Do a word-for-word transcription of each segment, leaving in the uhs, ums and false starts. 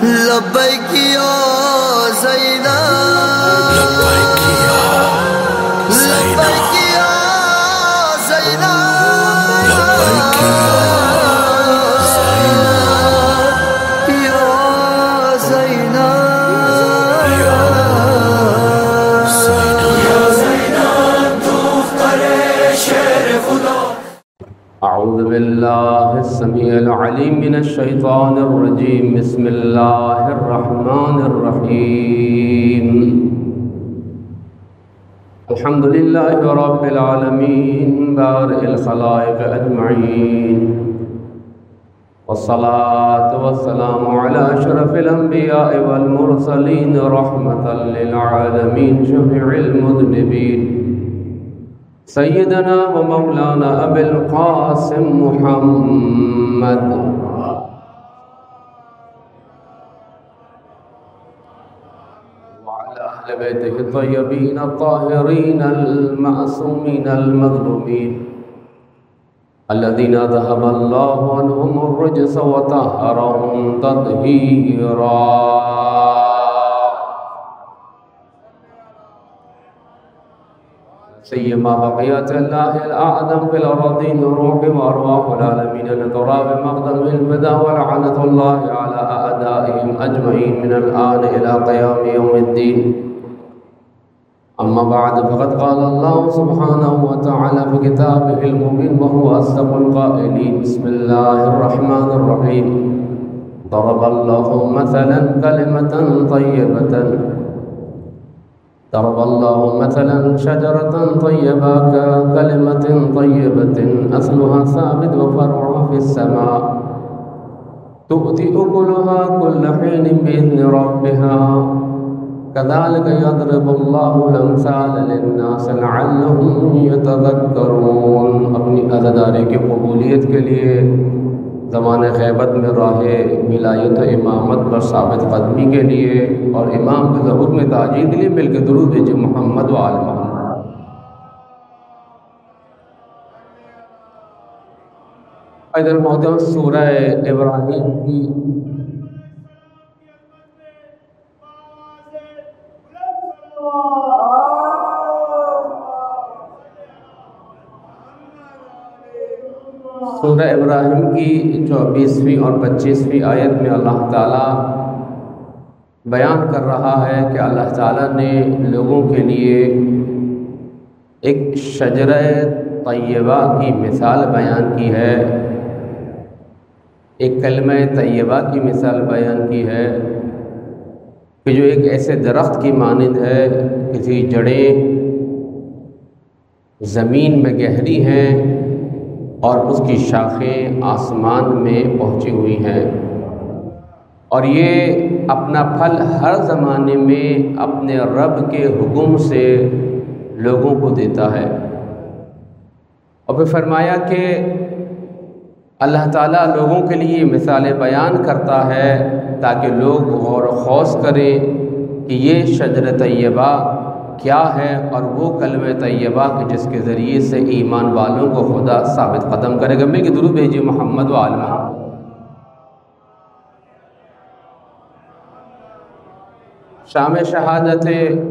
لبیک یا زینب لبیک یا زینب لبیک یا زینب لبیک یا زینب یا زینب یا زینب دختر شعر خدا. اعوذ باللہ السمیع العلیم من الشیطان الرجیم. بسم اللہ الرحمن الرحیم. الحمد للہ رب العالمین بارئ الخلائق اجمعین، والصلاة والسلام على اشرف الانبیاء والمرسلین رحمتا للعالمین شفیع المذنبین سیدنا و مولانا ابی القاسم محمد وعلى اہل بیتہ الطیبین الطاہرین المعصومین المظلومین الذین ذهب اللہ عنہم الرجس وطہرهم تطہیرا. سیما بقیت اللہ الاعظم فی الارضین روح وارواح العالمین لتراب مقدم الفدا ولعنت اللہ علی اعدائهم اجمعین من الآن الى قیام یوم الدین. اما بعد فقد قال اللہ سبحانہ وتعالی في کتابه المبین وهو اصدق القائلین. بسم اللہ الرحمن الرحیم. ضرب اللہ مثلا کلمة طیبة ضرب الله مثلا شجرة طيبة ككلمة طيبة أصلها ثابت وفرعها في السماء تؤتي أكلها كل حين بإذن ربها كذلك يضرب الله الأمثال للناس لعلهم يتذكرون. اپنی عزاداری کی قبولیت کے لیے زمان غیبت میں راہ ولایت و امامت پر ثابت قدمی کے لیے اور امام کے ظہور میں تاجیل کے لیے مل کے درود بھیجے محمد و آل محمد. ادھر محترم سورہ ابراہیم کی سورہ ابراہیم کی چوبیسویں اور پچیسویں آیت میں اللہ تعالیٰ بیان کر رہا ہے کہ اللہ تعالیٰ نے لوگوں کے لیے ایک شجرہ طیبہ کی مثال بیان کی ہے، ایک کلمہ طیبہ کی مثال بیان کی ہے کہ جو ایک ایسے درخت کی مانند ہے، کسی جڑیں زمین میں گہری ہیں اور اس کی شاخیں آسمان میں پہنچی ہوئی ہیں، اور یہ اپنا پھل ہر زمانے میں اپنے رب کے حکم سے لوگوں کو دیتا ہے. اور پھر فرمایا کہ اللہ تعالیٰ لوگوں کے لیے مثالیں بیان کرتا ہے تاکہ لوگ غور و خوض کریں کہ یہ شجر طیبہ کیا ہے اور وہ کلمہ طیبہ کہ جس کے ذریعے سے ایمان والوں کو خدا ثابت قدم کرے گا. مل کے درود بھیجیے محمد و آل محمد. شام شہادت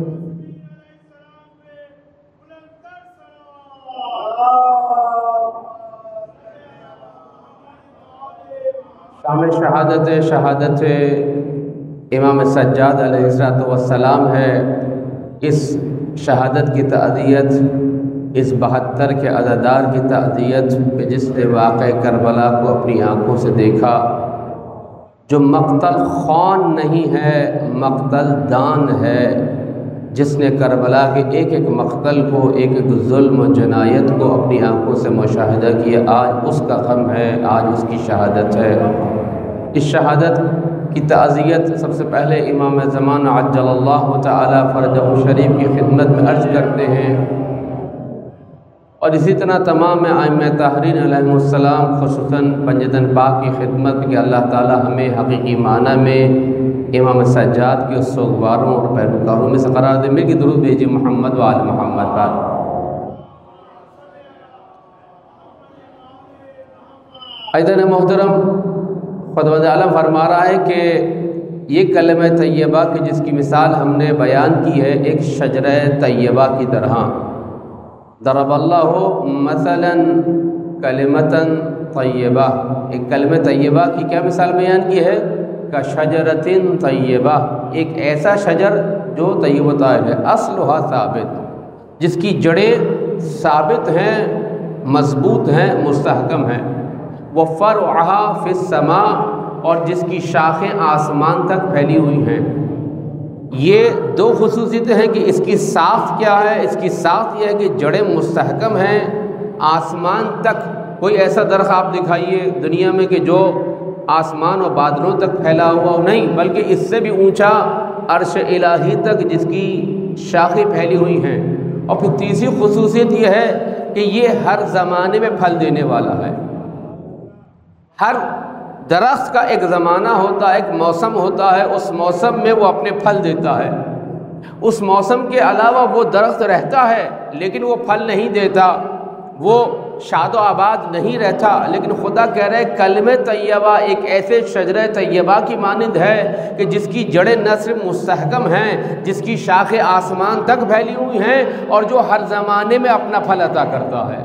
شام شہادت شہادت امام سجاد علیہ السلام ہے. اس شہادت کی تعزیت، اس بہتر کے عزادار کی تعزیت کہ جس نے واقع کربلا کو اپنی آنکھوں سے دیکھا، جو مقتل خوان نہیں ہے مقتل دان ہے، جس نے کربلا کے ایک ایک مقتل کو، ایک ایک ظلم و جنایت کو اپنی آنکھوں سے مشاہدہ کیا. آج اس کا غم ہے، آج اس کی شہادت ہے. اس شہادت کی تعزیت سب سے پہلے امام زمان عجل اللہ تعالی فرجہ شریف کی خدمت میں عرض کرتے ہیں، اور اسی طرح تمام ائمہ طاہرین علیہ السلام خصوصاً پنجتن پاک کی خدمت کہ اللہ تعالی ہمیں حقیقی معنی میں امام سجاد کے سوگواروں اور پیروکاروں میں سے قرار دے. مل کے درود بھیجیے محمد و آل محمد پر. ایدن محترم خداوند عالم فرما رہا ہے کہ یہ کلمہ طیبہ کہ جس کی مثال ہم نے بیان کی ہے ایک شجرہ طیبہ کی طرح. ضرب اللہ مثلا کلمۃ طیبہ، ایک کلمہ طیبہ کی کیا مثال بیان کی ہے؟ کا شجرۃ طیبہ، ایک ایسا شجر جو طیب و طاہر ہے، اصلھا ثابت، جس کی جڑیں ثابت ہیں، مضبوط ہیں، مستحکم ہیں. وفرعھا فی السماء، اور جس کی شاخیں آسمان تک پھیلی ہوئی ہیں. یہ دو خصوصیتیں ہیں کہ اس کی ساخت کیا ہے. اس کی ساخت یہ ہے کہ جڑیں مستحکم ہیں آسمان تک. کوئی ایسا درخت آپ دکھائیے دنیا میں کہ جو آسمان و بادلوں تک پھیلا ہوا ہو، نہیں، بلکہ اس سے بھی اونچا عرش الہی تک جس کی شاخیں پھیلی ہوئی ہیں. اور پھر تیسری خصوصیت یہ ہے کہ یہ ہر زمانے میں پھل دینے والا ہے. ہر درخت کا ایک زمانہ ہوتا ہے، ایک موسم ہوتا ہے، اس موسم میں وہ اپنے پھل دیتا ہے. اس موسم کے علاوہ وہ درخت رہتا ہے لیکن وہ پھل نہیں دیتا، وہ شاد و آباد نہیں رہتا. لیکن خدا کہہ رہے کلمہ طیبہ ایک ایسے شجرہ طیبہ کی مانند ہے کہ جس کی جڑیں نہ صرف مستحکم ہیں، جس کی شاخیں آسمان تک پھیلی ہوئی ہیں، اور جو ہر زمانے میں اپنا پھل عطا کرتا ہے.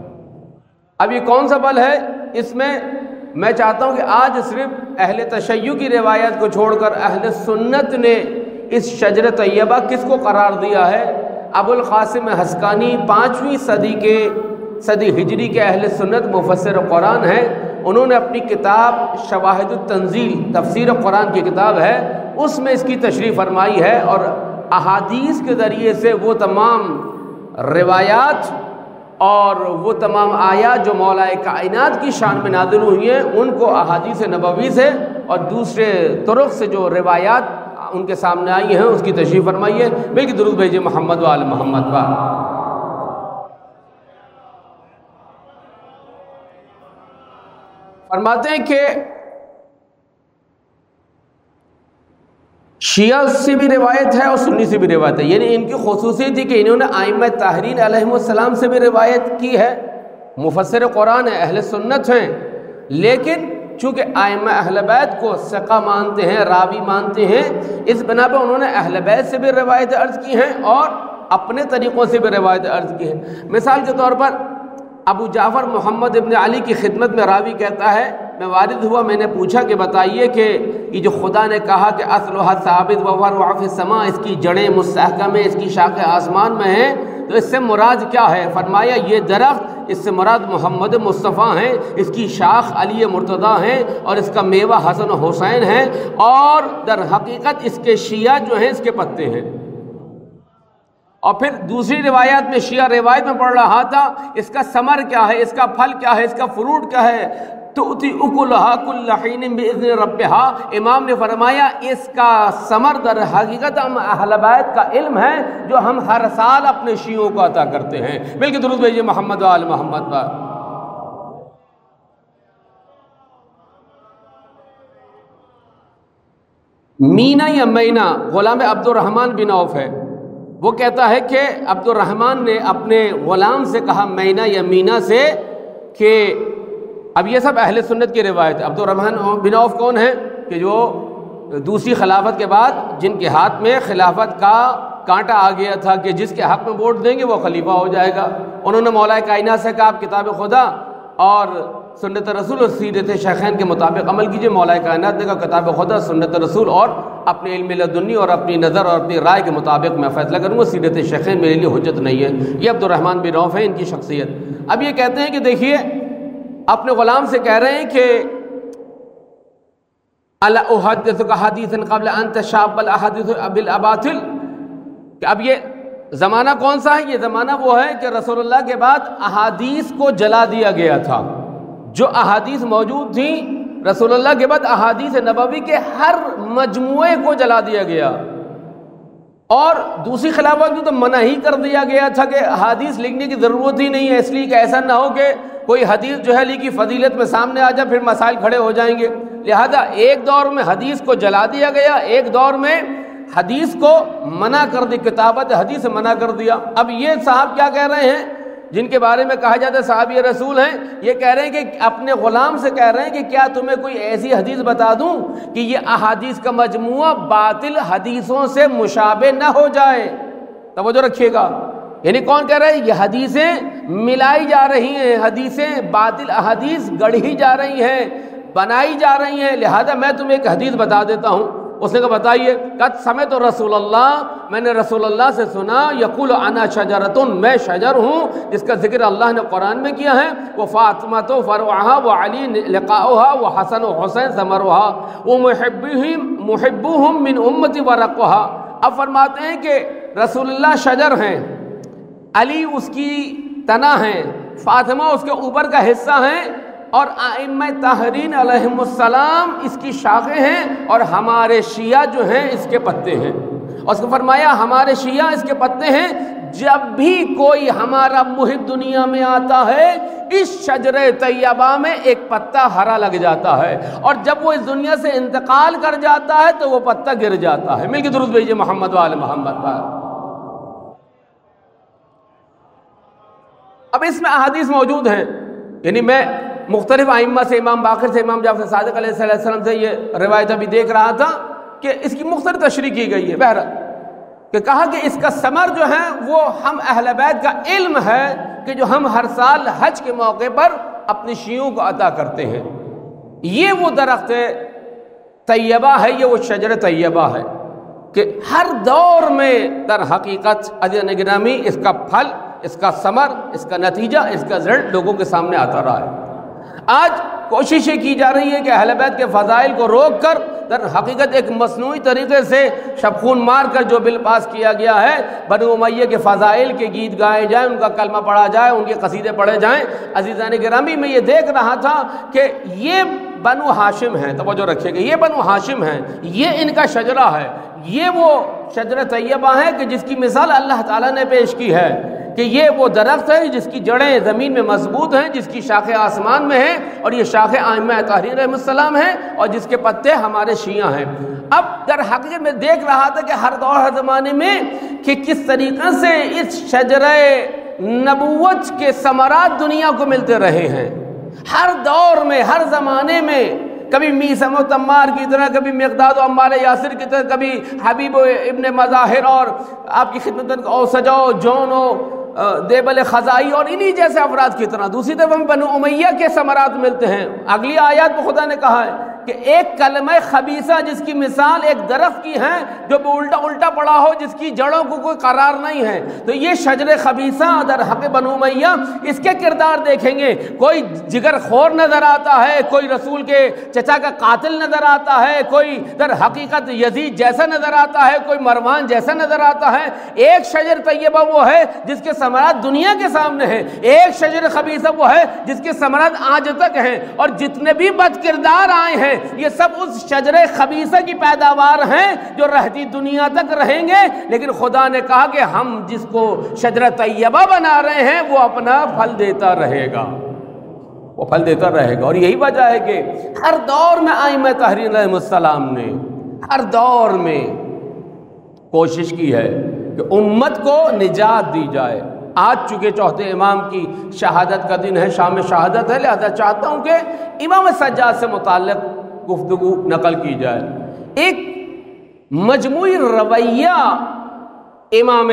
اب یہ کون سا پھل ہے؟ اس میں میں چاہتا ہوں کہ آج صرف اہل تشیع کی روایت کو چھوڑ کر اہل سنت نے اس شجر طیبہ کس کو قرار دیا ہے؟ ابو القاسم حسقانی پانچویں صدی کے صدی ہجری کے اہل سنت مفسر قرآن ہیں. انہوں نے اپنی کتاب شواہد التنزیل، تفسیر قرآن کی کتاب ہے، اس میں اس کی تشریح فرمائی ہے، اور احادیث کے ذریعے سے وہ تمام روایات اور وہ تمام آیات جو مولا کائنات کی شان میں نازل ہوئی ہیں ان کو احادیث نبوی سے اور دوسرے طرق سے جو روایات ان کے سامنے آئی ہیں اس کی تشریح فرمائی ہے. بلکہ درود بھیجے محمد و آل محمد پر. فرماتے ہیں کہ شیعہ سے بھی روایت ہے اور سنی سے بھی روایت ہے. یعنی ان کی خصوصیت تھی کہ انہوں نے ائمہ طاہرین علیہم السلام سے بھی روایت کی ہے، مفسر قرآن ہیں، اہل سنت ہیں، لیکن چونکہ ائمہ اہل بیت کو ثقہ مانتے ہیں، راوی مانتے ہیں، اس بنا پہ انہوں نے اہل بیت سے بھی روایت عرض کی ہیں اور اپنے طریقوں سے بھی روایت عرض کی ہیں. مثال کے طور پر ابو جعفر محمد ابن علی کی خدمت میں راوی کہتا ہے میں وارد ہوا، میں نے پوچھا کہ بتائیے کہ یہ جو خدا نے کہا کہ اصلھا ثابت وفرعھا فی السماء، اس کی جڑیں مستحکم ہیں، اس کی شاخیں آسمان میں ہیں، تو اس سے مراد کیا ہے؟ فرمایا یہ درخت، اس سے مراد محمد مصطفیٰ ہیں، اس کی شاخ علی مرتضیٰ ہیں، اور اس کا میوہ حسن و حسین ہیں، اور در حقیقت اس کے شیعہ جو ہیں اس کے پتے ہیں. اور پھر دوسری روایات میں شیعہ روایت میں پڑھ رہا تھا اس کا ثمر کیا ہے، اس کا پھل کیا ہے، اس کا فروٹ کیا ہے؟ تؤتی اکلھا کل حین باذن ربھا. امام نے فرمایا اس کا ثمر در حقیقت ہم اہل بیت کا علم ہے جو ہم ہر سال اپنے شیعوں کو عطا کرتے ہیں. بلکہ درود بھیجیے محمد و آل محمد پر. مینا یا مینا غلام عبد الرحمن بن عوف ہے، وہ کہتا ہے کہ عبد الرحمن نے اپنے غلام سے کہا مینا یا مینا سے کہ اب یہ سب اہل سنت کی روایت ہے. عبد الرحمن بن عوف کون ہے کہ جو دوسری خلافت کے بعد جن کے ہاتھ میں خلافت کا کانٹا آ گیا تھا کہ جس کے حق میں ووٹ دیں گے وہ خلیفہ ہو جائے گا. انہوں نے مولا کائنات سے کہا آپ کتاب خدا اور سنت رسول اور سیرت شیخین کے مطابق عمل کیجئے. مولا کائنات نے کہا کتاب خدا، سنت رسول اور اپنے علم لدنی اور اپنی نظر اور اپنی رائے کے مطابق میں فیصلہ کروں گا، سیرت شیخین میرے لیے حجت نہیں ہے. یہ عبد الرحمن بن عوف ہے، ان کی شخصیت. اب یہ کہتے ہیں کہ دیکھیے اپنے غلام سے کہہ رہے ہیں کہ الا احدثک حدیثا قبل ان تشاب الاحاديث بالاباطل، کہ اب یہ زمانہ کون سا ہے؟ یہ زمانہ وہ ہے کہ رسول اللہ کے بعد احادیث کو جلا دیا گیا تھا. جو احادیث موجود تھیں رسول اللہ کے بعد احادیث نبوی کے ہر مجموعے کو جلا دیا گیا، اور دوسری خلافت میں تو منع ہی کر دیا گیا تھا کہ حدیث لکھنے کی ضرورت ہی نہیں ہے، اس لیے کہ ایسا نہ ہو کہ کوئی حدیث جو ہے لکھی فضیلت میں سامنے آ جائے پھر مسائل کھڑے ہو جائیں گے. لہذا ایک دور میں حدیث کو جلا دیا گیا، ایک دور میں حدیث کو منع کر دی، کتابت حدیث منع کر دیا. اب یہ صاحب کیا کہہ رہے ہیں؟ جن کے بارے میں کہا جاتا ہے صحابی رسول ہیں، یہ کہہ رہے ہیں کہ اپنے غلام سے کہہ رہے ہیں کہ کیا تمہیں کوئی ایسی حدیث بتا دوں کہ یہ احادیث کا مجموعہ باطل حدیثوں سے مشابہ نہ ہو جائے۔ توجہ رکھیے گا، یعنی کون کہہ رہا ہے؟ یہ حدیثیں ملائی جا رہی ہیں، حدیثیں باطل احادیث گڑھی جا رہی ہیں، بنائی جا رہی ہیں، لہذا میں تمہیں ایک حدیث بتا دیتا ہوں۔ اس نے کہا بتائیے؟ قد سمعت رسول اللہ، میں نے رسول اللہ سے سنا، یقول انا شجرۃ، میں شجر ہوں جس کا ذکر اللہ نے قرآن میں کیا ہے، وہ فاطمہ تو فرعها وعلی لقاؤها وحسن حسین ثمرها ومحبهم محبوهم من امتی ورقها۔ اب فرماتے ہیں کہ رسول اللہ شجر ہیں، علی اس کی تنا ہیں، فاطمہ اس کے اوپر کا حصہ ہیں، اور ائمہ طاہرین علیہم السلام اس کی شاخیں ہیں، اور ہمارے شیعہ جو ہیں اس کے پتے ہیں۔ اور اس کو فرمایا ہمارے شیعہ اس کے پتے ہیں، جب بھی کوئی ہمارا محب دنیا میں آتا ہے اس شجر طیبہ میں ایک پتا ہرا لگ جاتا ہے، اور جب وہ اس دنیا سے انتقال کر جاتا ہے تو وہ پتا گر جاتا ہے۔ مل کے درود بھیجیے محمد وآل محمد پر۔ اب اس میں احادیث موجود ہیں، یعنی میں مختلف ائمہ سے، امام باقر سے، امام جعفر صادق علیہ السلام سے یہ روایت ابھی دیکھ رہا تھا کہ اس کی مختلف تشریح کی گئی ہے، بہرحال کہ کہا کہ اس کا ثمر جو ہے وہ ہم اہل بیت کا علم ہے کہ جو ہم ہر سال حج کے موقع پر اپنی شیعوں کو عطا کرتے ہیں۔ یہ وہ درخت طیبہ ہے، یہ وہ شجر طیبہ ہے کہ ہر دور میں در حقیقت عزیزان گرامی اس کا پھل، اس کا ثمر، اس کا نتیجہ، اس کا رزلٹ لوگوں کے سامنے آتا رہا ہے۔ آج کوششیں کی جا رہی ہے کہ اہل بیت کے فضائل کو روک کر در حقیقت ایک مصنوعی طریقے سے شب خون مار کر جو بل پاس کیا گیا ہے، بنو امیہ کے فضائل کے گیت گائے جائیں، ان کا کلمہ پڑھا جائے، ان کے قصیدے پڑھے جائیں۔ عزیزان گرامی میں یہ دیکھ رہا تھا کہ یہ بنو ہاشم ہیں، توجہ رکھیے گا، یہ بنو ہاشم ہیں، یہ ان کا شجرہ ہے، یہ وہ شجر طیبہ ہے کہ جس کی مثال اللہ تعالیٰ نے پیش کی ہے کہ یہ وہ درخت ہے جس کی جڑیں زمین میں مضبوط ہیں، جس کی شاخیں آسمان میں ہیں، اور یہ شاخیں ائمہ طاہرین علیہ السلام ہیں، اور جس کے پتے ہمارے شیعہ ہیں۔ اب در حقیقت میں دیکھ رہا تھا کہ ہر دور ہر زمانے میں کہ کس طریقے سے اس شجرہ نبوت کے ثمرات دنیا کو ملتے رہے ہیں، ہر دور میں، ہر زمانے میں، کبھی میثم و تمار کی طرح، کبھی مقداد و عمار یاسر کی طرح، کبھی حبیب ابن مظاہر اور آپ کی خدمت اوسجا و جون و دیبل خزائی اور انہی جیسے افراد کی طرح۔ دوسری طرف ہم بنو امیہ کے ثمرات ملتے ہیں۔ اگلی آیات میں خدا نے کہا ہے کہ ایک کلمہ خبیثہ جس کی مثال ایک درخت کی ہے جو الٹا الٹا پڑا ہو، جس کی جڑوں کو کوئی قرار نہیں ہے، تو یہ شجر خبیثہ در حق بنو امیہ، اس کے کردار دیکھیں گے، کوئی جگر خور نظر آتا ہے، کوئی رسول کے چچا کا قاتل نظر آتا ہے، کوئی در حقیقت یزید جیسا نظر آتا ہے، کوئی مروان جیسا نظر آتا ہے۔ ایک شجر طیبہ وہ ہے جس کے ثمرات دنیا کے سامنے ہیں، ایک شجر خبیثہ وہ ہے جس کے ثمرات آج تک ہیں، اور جتنے بھی بد کردار آئے ہیں یہ سب اس شجر خبیثہ کی پیداوار ہیں جو رہتی دنیا تک رہیں گے، لیکن خدا نے کہا کہ ہم جس کو شجر طیبہ بنا رہے ہیں وہ اپنا پھل دیتا رہے گا، وہ پھل دیتا رہے گا۔ اور یہی وجہ ہے کہ ہر دور میں ائمہ طاہرین علیہ السلام نے ہر دور میں کوشش کی ہے کہ امت کو نجات دی جائے۔ آج چونکہ چوتھے امام کی شہادت کا دن ہے، شام شہادت ہے، لہذا چاہتا ہوں کہ امام سجاد سے متعلق گفتگو نقل کی جائے۔ ایک مجموعی رویہ امام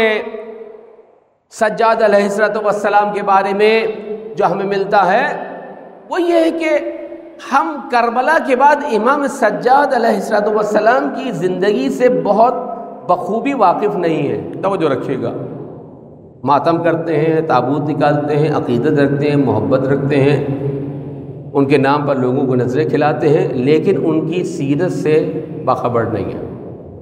سجاد علیہ السلام کے بارے میں جو ہمیں ملتا ہے وہ یہ ہے کہ ہم کربلا کے بعد امام سجاد علیہ السلام کی زندگی سے بہت بخوبی واقف نہیں ہیں، توجہ رکھیے گا۔ ماتم کرتے ہیں، تابوت نکالتے ہیں، عقیدت رکھتے ہیں، محبت رکھتے ہیں، ان کے نام پر لوگوں کو نظریں کھلاتے ہیں، لیکن ان کی سیرت سے باخبر نہیں ہے۔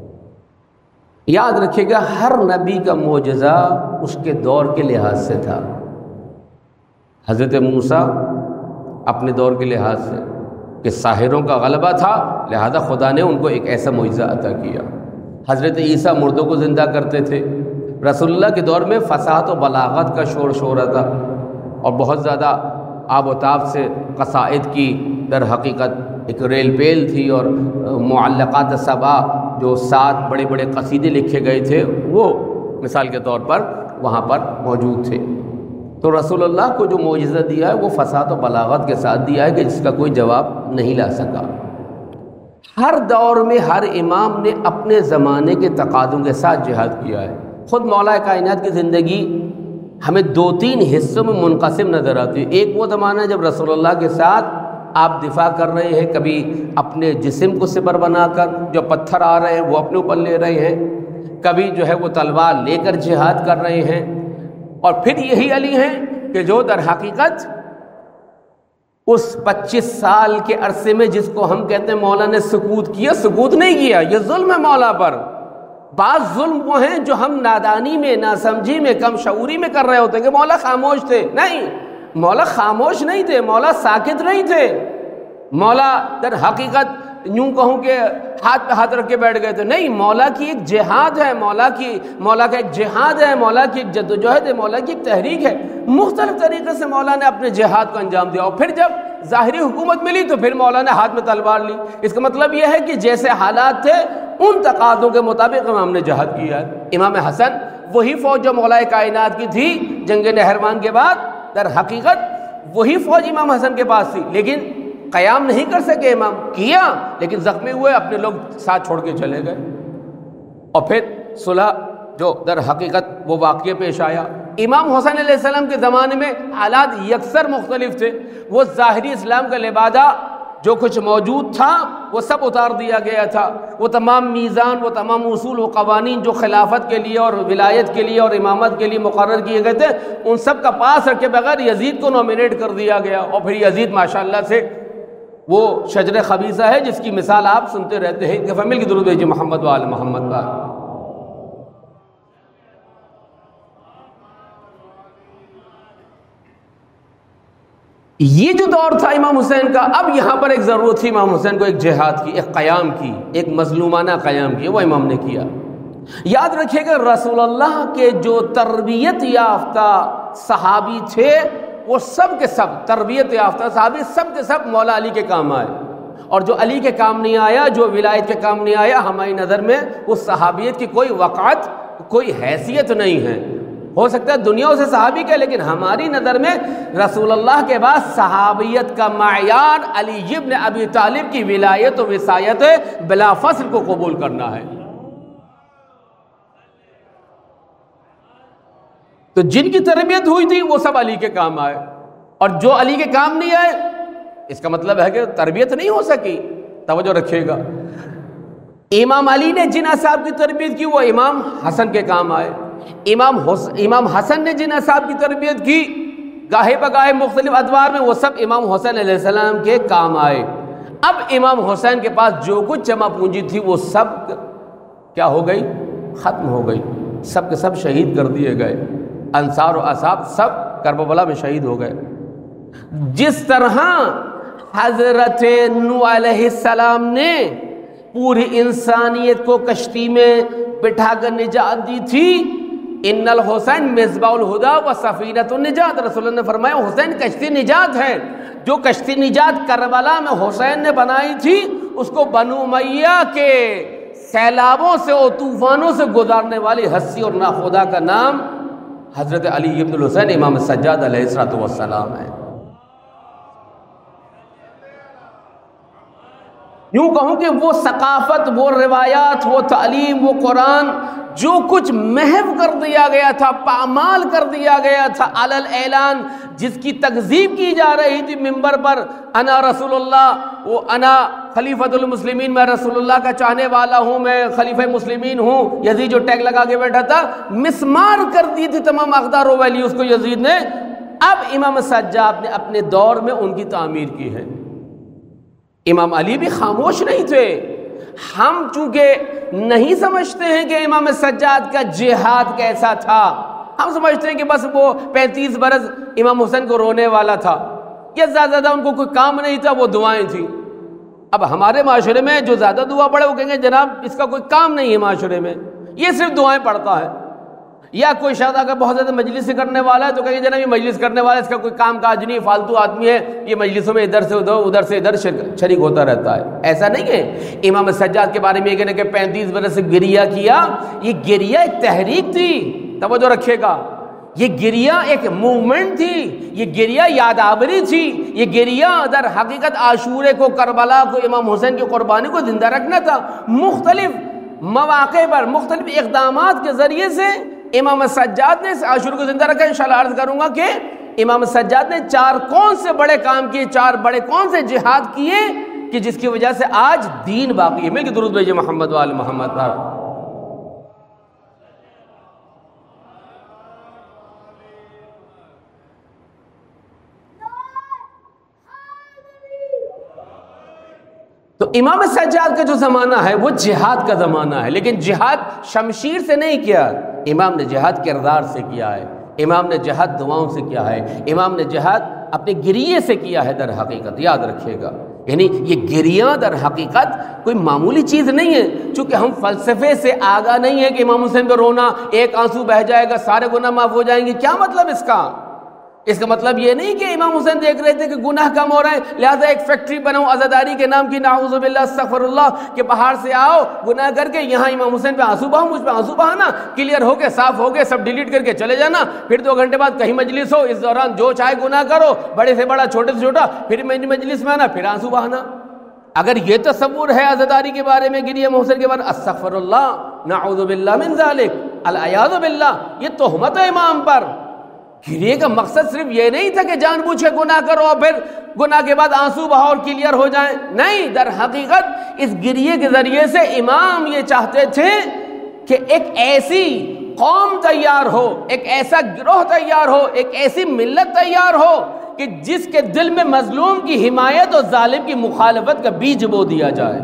یاد رکھیے گا ہر نبی کا معجزہ اس کے دور کے لحاظ سے تھا۔ حضرت موسیٰ اپنے دور کے لحاظ سے کہ ساحروں کا غلبہ تھا، لہذا خدا نے ان کو ایک ایسا معجزہ عطا کیا۔ حضرت عیسیٰ مردوں کو زندہ کرتے تھے۔ رسول اللہ کے دور میں فصاحت و بلاغت کا شور شورا تھا، اور بہت زیادہ آب و تاب سے قصائد کی در حقیقت ایک ریل پیل تھی، اور معلقات سبا جو سات بڑے بڑے قصیدے لکھے گئے تھے وہ مثال کے طور پر وہاں پر موجود تھے۔ تو رسول اللہ کو جو معجزہ دیا ہے وہ فصاحت و بلاغت کے ساتھ دیا ہے کہ جس کا کوئی جواب نہیں لا سکا۔ ہر دور میں ہر امام نے اپنے زمانے کے تقاضوں کے ساتھ جہاد کیا ہے۔ خود مولا کائنات کی زندگی ہمیں دو تین حصوں میں منقسم نظر آتی ہے۔ ایک وہ زمانہ جب رسول اللہ کے ساتھ آپ دفاع کر رہے ہیں، کبھی اپنے جسم کو سپر بنا کر، جو پتھر آ رہے ہیں وہ اپنے اوپر لے رہے ہیں، کبھی جو ہے وہ تلوار لے کر جہاد کر رہے ہیں، اور پھر یہی علی ہیں کہ جو در حقیقت اس پچیس سال کے عرصے میں جس کو ہم کہتے ہیں مولا نے سکوت کیا، سکوت نہیں کیا، یہ ظلم ہے مولا پر۔ بعض ظلم وہ ہیں جو ہم نادانی میں، ناسمجھی میں، کم شعوری میں کر رہے ہوتے ہیں کہ مولا خاموش تھے۔ نہیں، مولا خاموش نہیں تھے، مولا ساکت نہیں تھے، مولا در حقیقت یوں کہوں کہ ہاتھ پہ ہاتھ رکھ کے بیٹھ گئے تھے۔ نہیں، مولا کی ایک جہاد ہے، مولا کی مولا کا ایک جہاد ہے، مولا کی ایک جدوجہد ہے، مولا کی ایک تحریک ہے۔ مختلف طریقے سے مولا نے اپنے جہاد کو انجام دیا، اور پھر جب ظاہری حکومت ملی تو پھر مولا نے ہاتھ میں تلوار لی۔ اس کا مطلب یہ ہے کہ جیسے حالات تھے ان تقاضوں کے مطابق امام نے جہاد کیا ہے۔ امام حسن وہی فوج جو مولا کائنات کی تھی جنگ نہروان کے بعد، در حقیقت وہی فوج امام حسن کے پاس تھی، لیکن قیام نہیں کر سکے امام، کیا لیکن زخمی ہوئے، اپنے لوگ ساتھ چھوڑ کے چلے گئے۔ اور پھر صلح جو در حقیقت وہ واقعہ پیش آیا، امام حسین علیہ السلام کے زمانے میں حالات یکسر مختلف تھے۔ وہ ظاہری اسلام کا لبادہ جو کچھ موجود تھا وہ سب اتار دیا گیا تھا، وہ تمام میزان، وہ تمام اصول و قوانین جو خلافت کے لیے اور ولایت کے لیے اور امامت کے لیے مقرر کیے گئے تھے ان سب کا پاس رکھے بغیر یزید کو نومینیٹ کر دیا گیا، اور پھر یزید ماشاءاللہ سے وہ شجر خبیثہ ہے جس کی مثال آپ سنتے رہتے ہیں کہ فیمل کی درود بھیجیے محمد و آل محمد کا۔ یہ جو دور تھا امام حسین کا، اب یہاں پر ایک ضرورت تھی امام حسین کو ایک جہاد کی، ایک قیام کی، ایک مظلومانہ قیام کی، وہ امام نے کیا۔ یاد رکھیے کہ رسول اللہ کے جو تربیت یافتہ صحابی تھے وہ سب کے سب تربیت یافتہ صحابی سب کے سب مولا علی کے کام آئے، اور جو علی کے کام نہیں آیا، جو ولایت کے کام نہیں آیا، ہماری نظر میں اس صحابیت کی کوئی وقعت، کوئی حیثیت نہیں ہے۔ ہو سکتا ہے دنیا اسے صحابی کہ، لیکن ہماری نظر میں رسول اللہ کے بعد صحابیت کا معیار علی ابن ابی طالب کی ولایت و وصایت بلا فصل کو قبول کرنا ہے۔ تو جن کی تربیت ہوئی تھی وہ سب علی کے کام آئے، اور جو علی کے کام نہیں آئے اس کا مطلب ہے کہ تربیت نہیں ہو سکی۔ توجہ رکھیے گا، امام علی نے جن اصحاب کی تربیت کی وہ امام حسن کے کام آئے، امام حسن امام حسن نے جن اصحاب کی تربیت کی گاہے بگاہے مختلف ادوار میں وہ سب امام حسین علیہ السلام کے کام آئے۔ اب امام حسین کے پاس جو کچھ جمع پونجی تھی وہ سب کیا ہو گئی؟ ختم ہو گئی، سب کے سب شہید کر دیے گئے، انصار و اصحاب سب کربلا میں شہید ہو گئے۔ جس طرح حضرت نوح علیہ السلام نے پوری انسانیت کو کشتی میں بٹھا کر نجات دی تھی، ان الحسین مصباح الہدی و سفینۃ النجات، رسول اللہ نے فرمایا حسین کشتی نجات ہے۔ جو کشتی نجات کربلا میں حسین نے بنائی تھی اس کو بنو امیہ کے سیلابوں سے اور طوفانوں سے گزارنے والی ہستی اور ناخدا کا نام حضرت علی ابن الحسین امام سجاد علیہ الصلوۃ والسلام ہے۔ یوں کہوں کہ وہ ثقافت، وہ روایات، وہ تعلیم، وہ قرآن جو کچھ محو کر دیا گیا تھا، پامال کر دیا گیا تھا علی الاعلان، جس کی تکذیب کی جا رہی تھی منبر پر، انا رسول اللہ، وہ انا خلیفۃ المسلمین، میں رسول اللہ کا چاہنے والا ہوں، میں خلیفہ مسلمین ہوں، یزید جو ٹیگ لگا کے بیٹھا تھا مسمار کر دی تھی تمام اقدار و ویلیوز کو یزید نے۔ اب امام سجاد نے اپنے دور میں ان کی تعمیر کی ہے۔ امام علی بھی خاموش نہیں تھے۔ ہم چونکہ نہیں سمجھتے ہیں کہ امام سجاد کا جہاد کیسا تھا، ہم سمجھتے ہیں کہ بس وہ پینتیس برس امام حسین کو رونے والا تھا، یا زیادہ زیادہ ان کو کوئی کام نہیں تھا، وہ دعائیں تھیں۔ اب ہمارے معاشرے میں جو زیادہ دعا پڑھے وہ کہیں گے جناب اس کا کوئی کام نہیں ہے معاشرے میں، یہ صرف دعائیں پڑھتا ہے۔ یا کوئی شاید اگر بہت زیادہ مجلس کرنے والا ہے تو کہیں گے جناب یہ مجلس کرنے والا ہے، اس کا کوئی کام کاج نہیں، فالتو آدمی ہے، یہ مجلسوں میں ادھر سے ادھر ادھر سے ادھر شریک ہوتا رہتا ہے۔ ایسا نہیں ہے۔ امام سجاد کے بارے میں یہ کہنا کہ پینتیس برس سے گریہ کیا، یہ گریہ ایک تحریک تھی، توجہ رکھیے گا۔ یہ گریہ ایک موومنٹ تھی، یہ گریہ یادآوری تھی، یہ گریہ در حقیقت عاشورے کو، کربلا کو، امام حسین کی قربانی کو زندہ رکھنا تھا۔ مختلف مواقع پر مختلف اقدامات کے ذریعے سے امام سجاد نے اس عاشورے کو زندہ رکھا۔ انشاءاللہ عرض کروں گا کہ امام سجاد نے چار کون سے بڑے کام کیے، چار بڑے کون سے جہاد کیے کہ جس کی وجہ سے آج دین باقی ہے۔ مل کے درود بھیجئے محمد وآل محمد پر۔ تو امام سجاد کا جو زمانہ ہے وہ جہاد کا زمانہ ہے، لیکن جہاد شمشیر سے نہیں کیا، امام نے جہاد کردار سے کیا ہے، امام نے جہاد دعاؤں سے کیا ہے، امام نے جہاد اپنے گریے سے کیا ہے۔ در حقیقت یاد رکھیے گا، یعنی یہ گریہ در حقیقت کوئی معمولی چیز نہیں ہے، چونکہ ہم فلسفے سے آگاہ نہیں ہے کہ امام حسین پہ رونا، ایک آنسو بہہ جائے گا سارے گناہ معاف ہو جائیں گے۔ کیا مطلب اس کا؟ اس کا مطلب یہ نہیں کہ امام حسین دیکھ رہے تھے کہ گناہ کم ہو رہے ہیں لہذا ایک فیکٹری بناؤ عزاداری کے نام کی، نعوذ باللہ استغفر اللہ، کہ باہر سے آؤ گناہ کر کے یہاں امام حسین پہ آنسو بہاؤ، مجھ پہ آنسو بہانا، کلیئر ہو کے صاف ہو کے سب ڈیلیٹ کر کے چلے جانا، پھر دو گھنٹے بعد کہیں مجلس ہو، اس دوران جو چاہے گناہ کرو، بڑے سے بڑا چھوٹے سے چھوٹا، پھر مجلس میں آنا پھر آنسو بہانا۔ اگر یہ تصور ہے عزاداری کے بارے میں، گریہ امام حسین کے بارے میں، استغفر اللہ، نعوذ باللہ من ذالک، العیاذ باللہ، یہ تہمت ہے امام پر۔ گریہ کا مقصد صرف یہ نہیں تھا کہ جان بوجھ کے گناہ کرو اور پھر گناہ کے بعد آنسو بہاؤ اور کلیئر ہو جائیں، نہیں، در حقیقت اس گریہ کے ذریعے سے امام یہ چاہتے تھے کہ ایک ایسی قوم تیار ہو، ایک ایسا گروہ تیار ہو، ایک ایسی ملت تیار ہو کہ جس کے دل میں مظلوم کی حمایت اور ظالم کی مخالفت کا بیج بو دیا جائے۔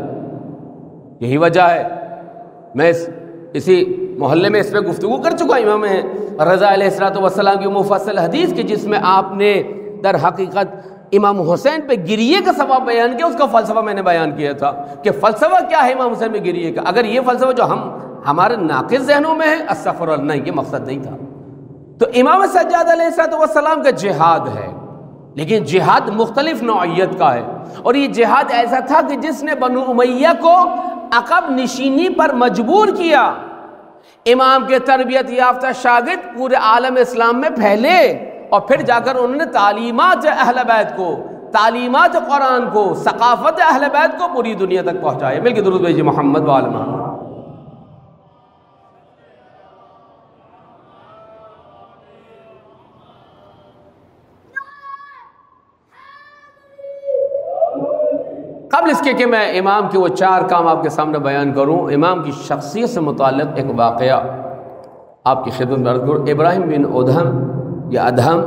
یہی وجہ ہے، میں اس اسی محلے میں اس پہ گفتگو کر چکا، امام رضا علیہ الصلوۃ والسلام کی مفصل حدیث کی، جس میں آپ نے در حقیقت امام حسین پہ گریہ کا سبب بیان کیا، اس کا فلسفہ میں نے بیان کیا تھا کہ فلسفہ کیا ہے امام حسین پہ گریہ کا۔ اگر یہ فلسفہ جو ہم ہمارے ناقص ذہنوں میں ہے، استغفر اللہ، نہیں، یہ مقصد نہیں تھا۔ تو امام سجاد علیہ الصلوۃ والسلام کا جہاد ہے، لیکن جہاد مختلف نوعیت کا ہے، اور یہ جہاد ایسا تھا کہ جس نے بنو امیہ کو عقب نشینی پر مجبور کیا۔ امام کے تربیت یافتہ شاگرد پورے عالم اسلام میں پھیلے، اور پھر جا کر انہوں نے تعلیمات اہل بیت کو، تعلیمات قرآن کو، ثقافت اہل بیت کو پوری دنیا تک پہنچایا۔ مل کے درود بھیجئے محمد وآل محمد۔ قبل اس کے کہ میں امام کے وہ چار کام آپ کے سامنے بیان کروں، امام کی شخصیت سے متعلق ایک واقعہ آپ کی خدمت میں عرض کروں۔ ابراہیم بن ادہم یا ادہم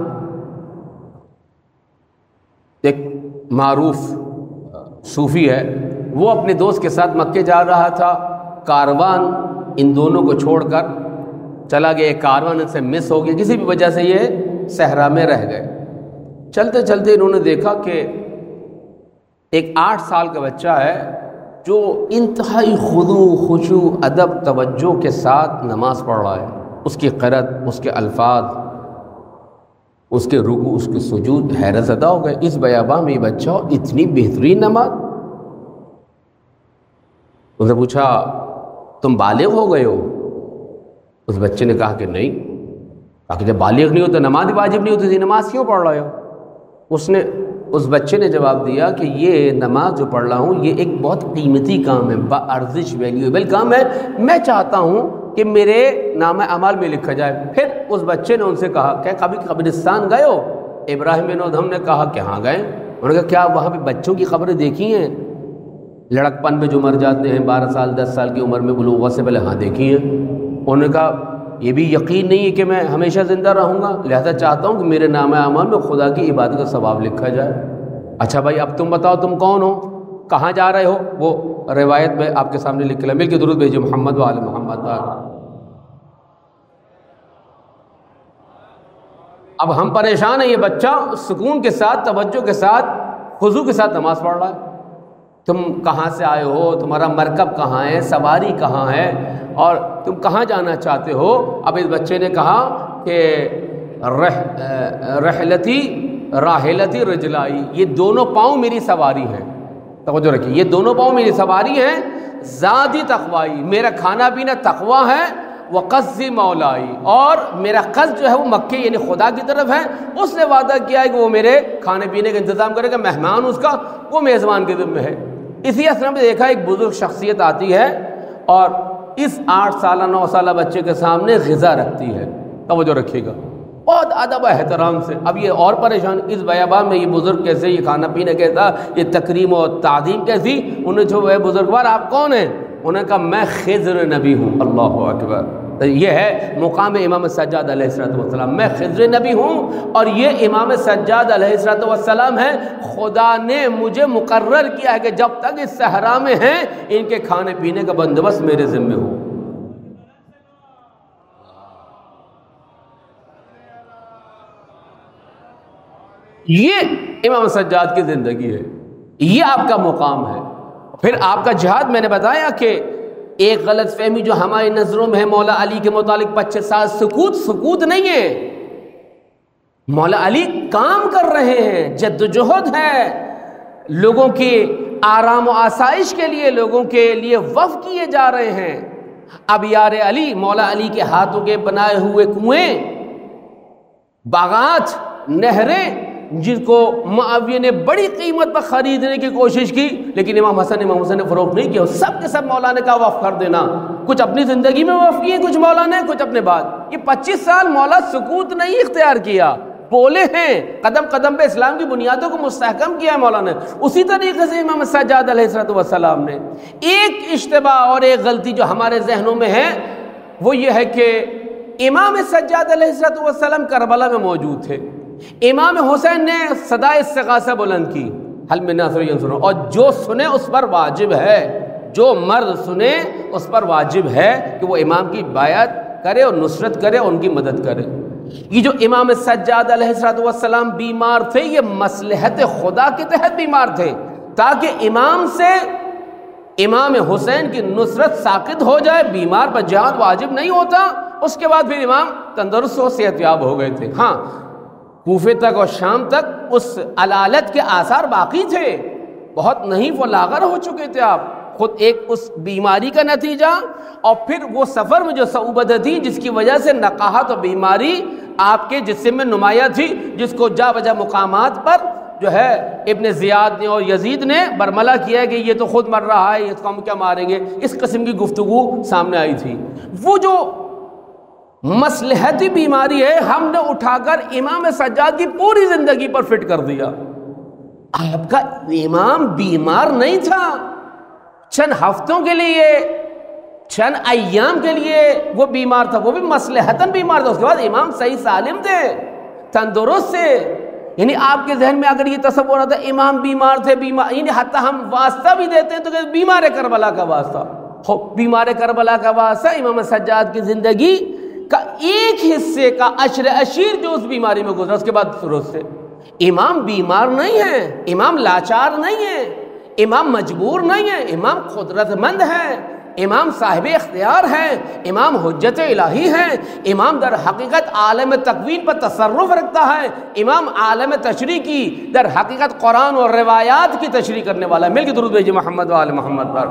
ایک معروف صوفی ہے، وہ اپنے دوست کے ساتھ مکے جا رہا تھا، کاروان ان دونوں کو چھوڑ کر چلا گیا، ایک کاروان ان سے مس ہو گیا، کسی بھی وجہ سے یہ صحرا میں رہ گئے۔ چلتے چلتے انہوں نے دیکھا کہ ایک آٹھ سال کا بچہ ہے جو انتہائی خضوع، خشوع، ادب، توجہ کے ساتھ نماز پڑھ رہا ہے، اس کی قرأت، اس کے الفاظ، اس کے رکوع، اس کے سجود، حیرت زدہ ہو گئے، اس بیاباں میں یہ بچہ اتنی بہترین نماز۔ اس نے پوچھا تم بالغ ہو گئے ہو؟ اس بچے نے کہا کہ نہیں۔ کہا کہ جب بالغ نہیں ہو تو نماز واجب نہیں ہوتی تھی، نماز کیوں پڑھ رہے ہو؟ اس نے اس بچے نے جواب دیا کہ یہ نماز جو پڑھ رہا ہوں یہ ایک بہت قیمتی کام ہے، با ارزش، ویلیویبل کام ہے، میں چاہتا ہوں کہ میرے نام اعمال میں لکھا جائے۔ پھر اس بچے نے ان سے کہا کہ کبھی قبرستان گئے ہو؟ ابراہیم بن ادہم نے کہا کہ ہاں گئے۔ انہوں نے کہا کیا وہاں پہ بچوں کی قبریں دیکھی ہیں، لڑکپن میں جو مر جاتے ہیں بارہ سال دس سال کی عمر میں بلوغت سے پہلے؟ ہاں دیکھی ہیں۔ انہوں نے کہا یہ بھی یقین نہیں ہے کہ میں ہمیشہ زندہ رہوں گا، لہذا چاہتا ہوں کہ میرے نام اعمال میں خدا کی عبادت کا ثواب لکھا جائے۔ اچھا بھائی اب تم بتاؤ تم کون ہو، کہاں جا رہے ہو؟ وہ روایت میں آپ کے سامنے لکھ لیں، مل کے درود بھیجئے محمد وآل محمد۔ اب ہم پریشان ہیں، یہ بچہ سکون کے ساتھ، توجہ کے ساتھ، خضوع کے ساتھ نماز پڑھ رہا ہے۔ تم کہاں سے آئے ہو، تمہارا مرکب کہاں ہے، سواری کہاں ہے، اور تم کہاں جانا چاہتے ہو؟ اب اس بچے نے کہا کہ رح رحلتی راحلتی رجلائی، یہ دونوں پاؤں میری سواری ہیں۔ توجہ رکھیے، یہ دونوں پاؤں میری سواری ہیں، ذاتی تقوائی، میرا کھانا پینا تقوی ہے، وقصد مولائی، اور میرا قصد جو ہے وہ مکے یعنی خدا کی طرف ہے. اس نے وعدہ کیا ہے کہ وہ میرے کھانے پینے کا انتظام کرے گا، مہمان اس کا وہ میزبان کے ذمہ ہے. اسی اثر میں دیکھا ایک بزرگ شخصیت آتی ہے اور اس آٹھ سالہ نو سالہ بچے کے سامنے غذا رکھتی ہے. توجہ رکھیے گا، بہت ادب و احترام سے. اب یہ اور پریشان، اس بیابان میں یہ بزرگ کیسے، یہ کھانا پینا کیسا، یہ تکریم و تعظیم کیسی. انہیں جو ہے بزرگوار آپ کون ہیں؟ انہوں نے کہا میں خضر نبی ہوں. اللہ اکبر. یہ ہے مقام امام سجاد علیہ الصلوۃ والسلام. میں خضر نبی ہوں اور یہ امام سجاد علیہ الصلوۃ والسلام ہے. خدا نے مجھے مقرر کیا ہے کہ جب تک اس صحرا میں ہیں ان کے کھانے پینے کا بندوبست میرے ذمہ ہو. یہ امام سجاد کی زندگی ہے، یہ آپ کا مقام ہے. پھر آپ کا جہاد، میں نے بتایا کہ ایک غلط فہمی جو ہماری نظروں میں ہے مولا علی کے متعلق، پچیس سال سکوت سکوت نہیں ہے. مولا علی کام کر رہے ہیں، جد و جہد ہے، لوگوں کی آرام و آسائش کے لیے لوگوں کے لیے وقف کیے جا رہے ہیں. اب یار علی، مولا علی کے ہاتھوں کے بنائے ہوئے کنویں، باغات، نہریں جن کو معاویہ نے بڑی قیمت پر خریدنے کی کوشش کی، لیکن امام حسن امام حسن نے فروخت نہیں کیا. سب کے سب مولا نے کہا وقف کر دینا. کچھ اپنی زندگی میں وقف کیے، کچھ مولا نے، کچھ اپنے بعد. یہ پچیس سال مولا سکوت نہیں اختیار کیا، بولے ہیں، قدم قدم پہ اسلام کی بنیادوں کو مستحکم کیا ہے مولا نے. اسی طریقے سے امام سجاد علیہ الصلوۃ والسلام نے. ایک اشتباہ اور ایک غلطی جو ہمارے ذہنوں میں ہے وہ یہ ہے کہ امام سجاد علیہ الصلوۃ والسلام کربلا میں موجود تھے. امام حسین نے صدائے استغاثہ بلند کی، حل من ناصر ینصر، اور جو سنے اس پر واجب ہے، جو مرد سنے اس پر واجب ہے کہ وہ امام کی بیعت کرے اور نصرت کرے اور ان کی مدد کرے. یہ جو امام سجاد علیہ الصلوۃ والسلام بیمار تھے، یہ مصلحت خدا کے تحت بیمار تھے تاکہ امام سے امام حسین کی نصرت ساقط ہو جائے. بیمار پر جہاد واجب نہیں ہوتا. اس کے بعد پھر امام تندرست و صحت یاب ہو گئے تھے. ہاں، کوفے تک اور شام تک اس علالت کے آثار باقی تھے، بہت نحیف و لاغر ہو چکے تھے آپ خود. ایک اس بیماری کا نتیجہ، اور پھر وہ سفر میں جو صعوبت تھی جس کی وجہ سے نقاہت و بیماری آپ کے جسم میں نمایاں تھی، جس کو جا بجا مقامات پر جو ہے ابن زیاد نے اور یزید نے برملا کیا ہے کہ یہ تو خود مر رہا ہے، اس کو ہم کیا ماریں گے. اس قسم کی گفتگو سامنے آئی تھی. وہ جو مصلحتی بیماری ہے ہم نے اٹھا کر امام سجاد کی پوری زندگی پر فٹ کر دیا. آپ کا امام بیمار نہیں تھا، چند ہفتوں کے لیے، چند ایام کے لیے وہ بیمار تھا، وہ بھی مصلحتاً بیمار تھا. اس کے بعد امام صحیح سالم تھے، تندرست تھے. یعنی آپ کے ذہن میں اگر یہ تصور ہوتا ہے امام بیمار تھے، بیمار، یعنی حتیٰ ہم واسطہ بھی دیتے ہیں تو کہ بیمار کربلا کا واسطہ، بیمار کربلا کا واسطہ امام سجاد کی زندگی کا ایک حصے کا عشر عشیر جو اس بیماری میں گزرا، اس کے بعد درست ہے. امام بیمار نہیں ہے، امام لاچار نہیں ہے، امام مجبور نہیں ہے، امام قدرت مند ہے، امام صاحب اختیار ہے، امام حجت الہی ہے، امام در حقیقت عالم تکوین پر تصرف رکھتا ہے، امام عالم تشریح کی در حقیقت قرآن اور روایات کی تشریح کرنے والا ہے. مل کے درود بھیجیے محمد و آل محمد پر.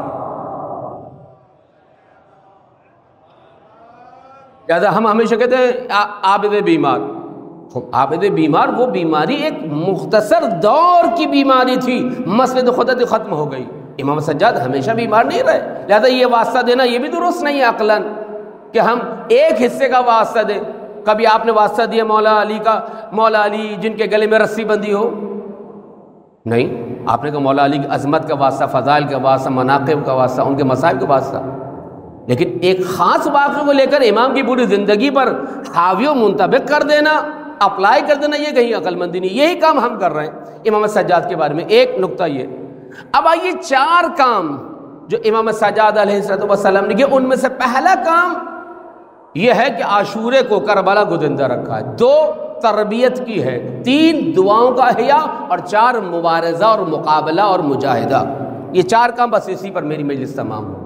لہٰذا ہم ہمیشہ کہتے ہیں عابد بیمار. عابد بیمار وہ بیماری ایک مختصر دور کی بیماری تھی، مسجد خدا ختم ہو گئی. امام سجاد ہمیشہ بیمار نہیں رہے. لہذا یہ واسطہ دینا یہ بھی درست نہیں ہے عقلاً کہ ہم ایک حصے کا واسطہ دیں. کبھی آپ نے واسطہ دیا مولا علی کا، مولا علی جن کے گلے میں رسی بندھی ہو؟ نہیں. آپ نے کہا مولا علی کی عظمت کا واسطہ، فضائل کا واسطہ، مناقب کا واسطہ، ان کے مصائب کا واسطہ. لیکن ایک خاص واقعے کو لے کر امام کی پوری زندگی پر حاوی و منطبق کر دینا، اپلائی کر دینا، یہ کہیں عقل مندی نہیں. یہی کام ہم کر رہے ہیں امام سجاد کے بارے میں. ایک نقطہ یہ. اب آئیے چار کام جو امام سجاد علیہ الصلوۃ والسلام نے کیا، ان میں سے پہلا کام یہ ہے کہ عاشورے کو کربلا کو زندہ رکھا ہے. دو تربیت کی ہے، تین دعاؤں کا احیاء، اور چار مبارزہ اور مقابلہ اور مجاہدہ. یہ چار کام بس اسی پر میری مجلس تمام ہو.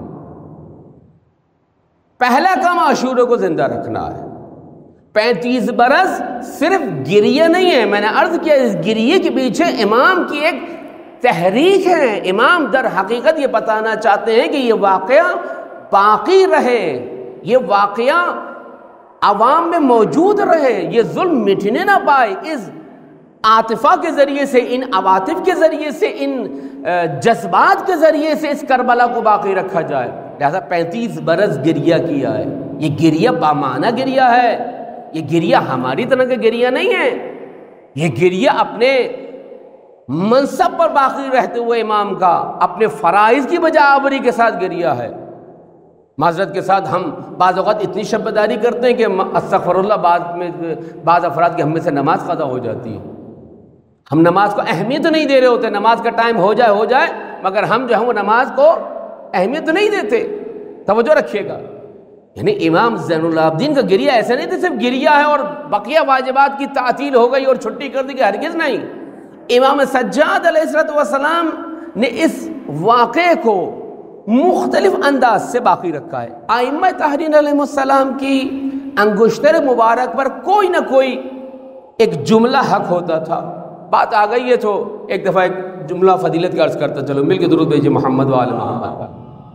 پہلا کام عاشورے کو زندہ رکھنا ہے. پینتیس برس صرف گریہ نہیں ہے، میں نے عرض کیا اس گریہ کے پیچھے امام کی ایک تحریک ہے. امام در حقیقت یہ بتانا چاہتے ہیں کہ یہ واقعہ باقی رہے، یہ واقعہ عوام میں موجود رہے، یہ ظلم مٹنے نہ پائے، اس عاطفہ کے ذریعے سے، ان عواطف کے ذریعے سے، ان جذبات کے ذریعے سے اس کربلا کو باقی رکھا جائے۔ لہذا پینتیس برس گریہ کیا ہے۔ یہ گریہ بامعنی گریہ ہے، یہ گریہ ہماری طرح کا گریہ نہیں ہے، یہ گریہ اپنے منصب پر باقی رہتے ہوئے امام کا، اپنے فرائض کی بجا آوری کے ساتھ گریہ ہے۔ معذرت کے ساتھ ہم بعض اوقات اتنی شبداری کرتے ہیں کہ استغفر اللہ، بعض میں بعض افراد کی ہم میں سے نماز قضا ہو جاتی ہے، ہم نماز کو اہمیت نہیں دے رہے ہوتے، نماز کا ٹائم ہو جائے ہو جائے مگر ہم جو ہے وہ نماز کو اہمیت نہیں دیتے۔ توجہ رکھیے گا، یعنی امام زین العابدین کا گریہ ایسا نہیں تھا صرف گریہ ہے اور بقیہ واجبات کی تعطیل ہو گئی اور چھٹی کر دی، کہ ہرگز نہیں۔ امام سجاد علیہ السلام نے اس واقعے کو مختلف انداز سے باقی رکھا ہے۔ ائمہ تحریر علیہ السلام کی انگشتر مبارک پر کوئی نہ کوئی ایک جملہ حق ہوتا تھا۔ بات آ گئی ہے تو ایک دفعہ ایک جملہ فضیلت کا عرض کرتا چلو، مل کے درود بھیجیے محمد و آل محمد۔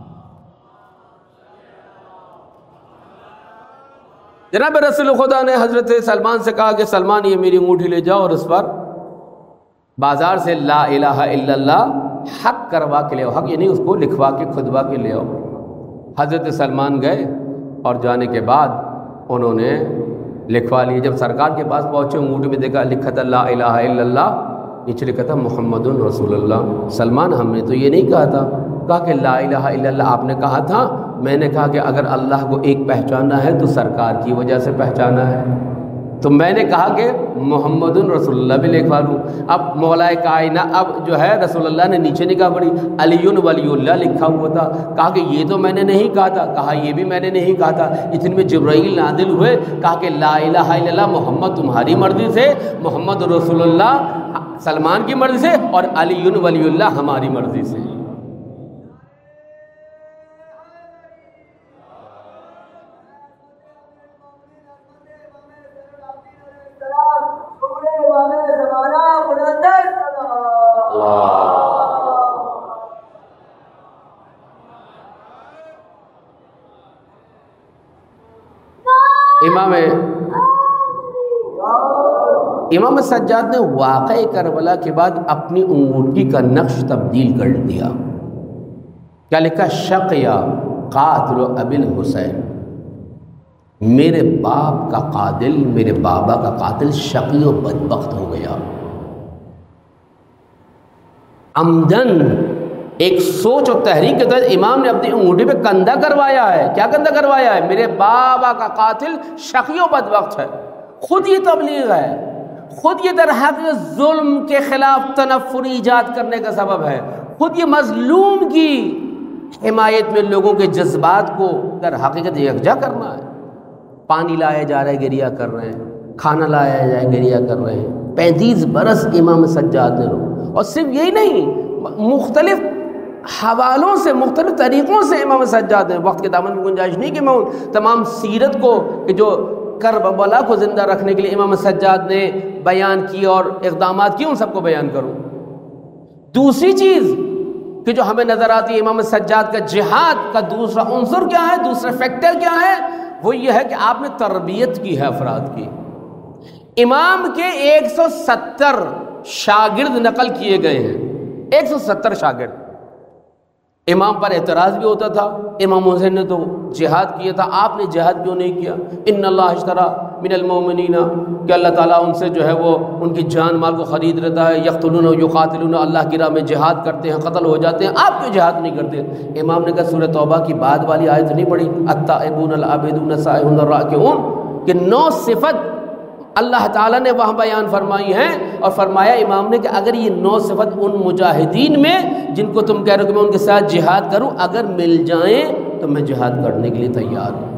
جناب رسول خدا نے حضرت سلمان سے کہا کہ سلمان یہ میری انگوٹھی لے جاؤ اور اس پر بازار سے لا الہ الا اللہ حق کروا کے لے آؤ، حق یعنی اس کو لکھوا کے کھدوا کے لے آؤ۔ حضرت سلمان گئے اور جانے کے بعد انہوں نے لکھوا لیے۔ جب سرکار کے پاس پہنچے انگوٹھی میں دیکھا لکھا تھا لا الہ الا اللہ، نیچے لکھا تھا محمد رسول اللہ۔ سلمان ہم نے تو یہ نہیں کہا تھا، کہا کہ لا الہ الا اللہ آپ نے کہا تھا، میں نے کہا کہ اگر اللہ کو ایک پہچاننا ہے تو سرکار کی وجہ سے پہچانا ہے، تو میں نے کہا کہ محمد رسول اللہ بھی لکھوا لوں۔ اب مولا کائنہ اب جو ہے رسول اللہ نے نیچے نگاہ پڑی، علی ولی اللہ لکھا ہوا تھا، کہا کہ یہ تو میں نے نہیں کہا تھا، کہا یہ بھی میں نے نہیں کہا تھا۔ اتنے میں جبرائیل نازل ہوئے، کہا کہ لا الہ الا اللہ محمد تمہاری مرضی سے، محمد رسول اللہ سلمان کی مرضی سے، اور علی ولی اللہ ہماری مرضی سے۔ امام امام سجاد نے واقعہ کربلا کے بعد اپنی انگوٹھی کا نقش تبدیل کر دیا۔ کیا لکھا؟ شقیا قاتل ابی الحسین، میرے باپ کا قاتل، میرے بابا کا قاتل شقی و بدبخت ہو گیا۔ عمدن ایک سوچ اور تحریک کے تحت امام نے اپنی انگوٹھی پہ کندھا کروایا ہے۔ کیا کندھا کروایا ہے؟ میرے بابا کا قاتل شقی و بدبخت ہے۔ خود یہ تبلیغ ہے، خود یہ در حقیقت ظلم کے خلاف تنفر ایجاد کرنے کا سبب ہے، خود یہ مظلوم کی حمایت میں لوگوں کے جذبات کو در حقیقت یکجا کرنا ہے۔ پانی لایا جا رہا ہے گریہ کر رہے ہیں، کھانا لایا جائے گریہ کر رہے ہیں۔ پینتیس برس امام سجاد نے رو، اور صرف یہی نہیں، مختلف حوالوں سے مختلف طریقوں سے امام سجاد نے، وقت کے دامن میں گنجائش نہیں کہ میں تمام سیرت کو کہ جو کربلا کو زندہ رکھنے کے لیے امام سجاد نے بیان کی اور اقدامات کیے ان سب کو بیان کروں۔ دوسری چیز کہ جو ہمیں نظر آتی ہے امام سجاد کا جہاد کا دوسرا عنصر کیا ہے، دوسرا فیکٹر کیا ہے، وہ یہ ہے کہ آپ نے تربیت کی ہے افراد کی۔ امام کے ایک سو ستر شاگرد نقل کیے گئے ہیں، ایک سو ستر شاگرد۔ امام پر اعتراض بھی ہوتا تھا، امام حسین نے تو جہاد کیا تھا، آپ نے جہاد کیوں نہیں کیا؟ ان اللہ اشترا من المؤمنین، کہ اللہ تعالیٰ ان سے جو ہے وہ ان کی جان مال کو خرید لیتا ہے، یقتلون و یقاتلون، اللہ کی راہ میں جہاد کرتے ہیں، قتل ہو جاتے ہیں، آپ کیوں جہاد نہیں کرتے؟ امام نے کہا سورہ توبہ کی بعد والی آیت نہیں پڑھی، التائبون العابدون السائحون الراکعون، کہ نو صفت اللہ تعالیٰ نے وہاں بیان فرمائی ہیں، اور فرمایا امام نے کہ اگر یہ نو صفت ان مجاہدین میں جن کو تم کہہ رہے ہو کہ میں ان کے ساتھ جہاد کروں، اگر مل جائیں تو میں جہاد کرنے کے لیے تیار ہوں۔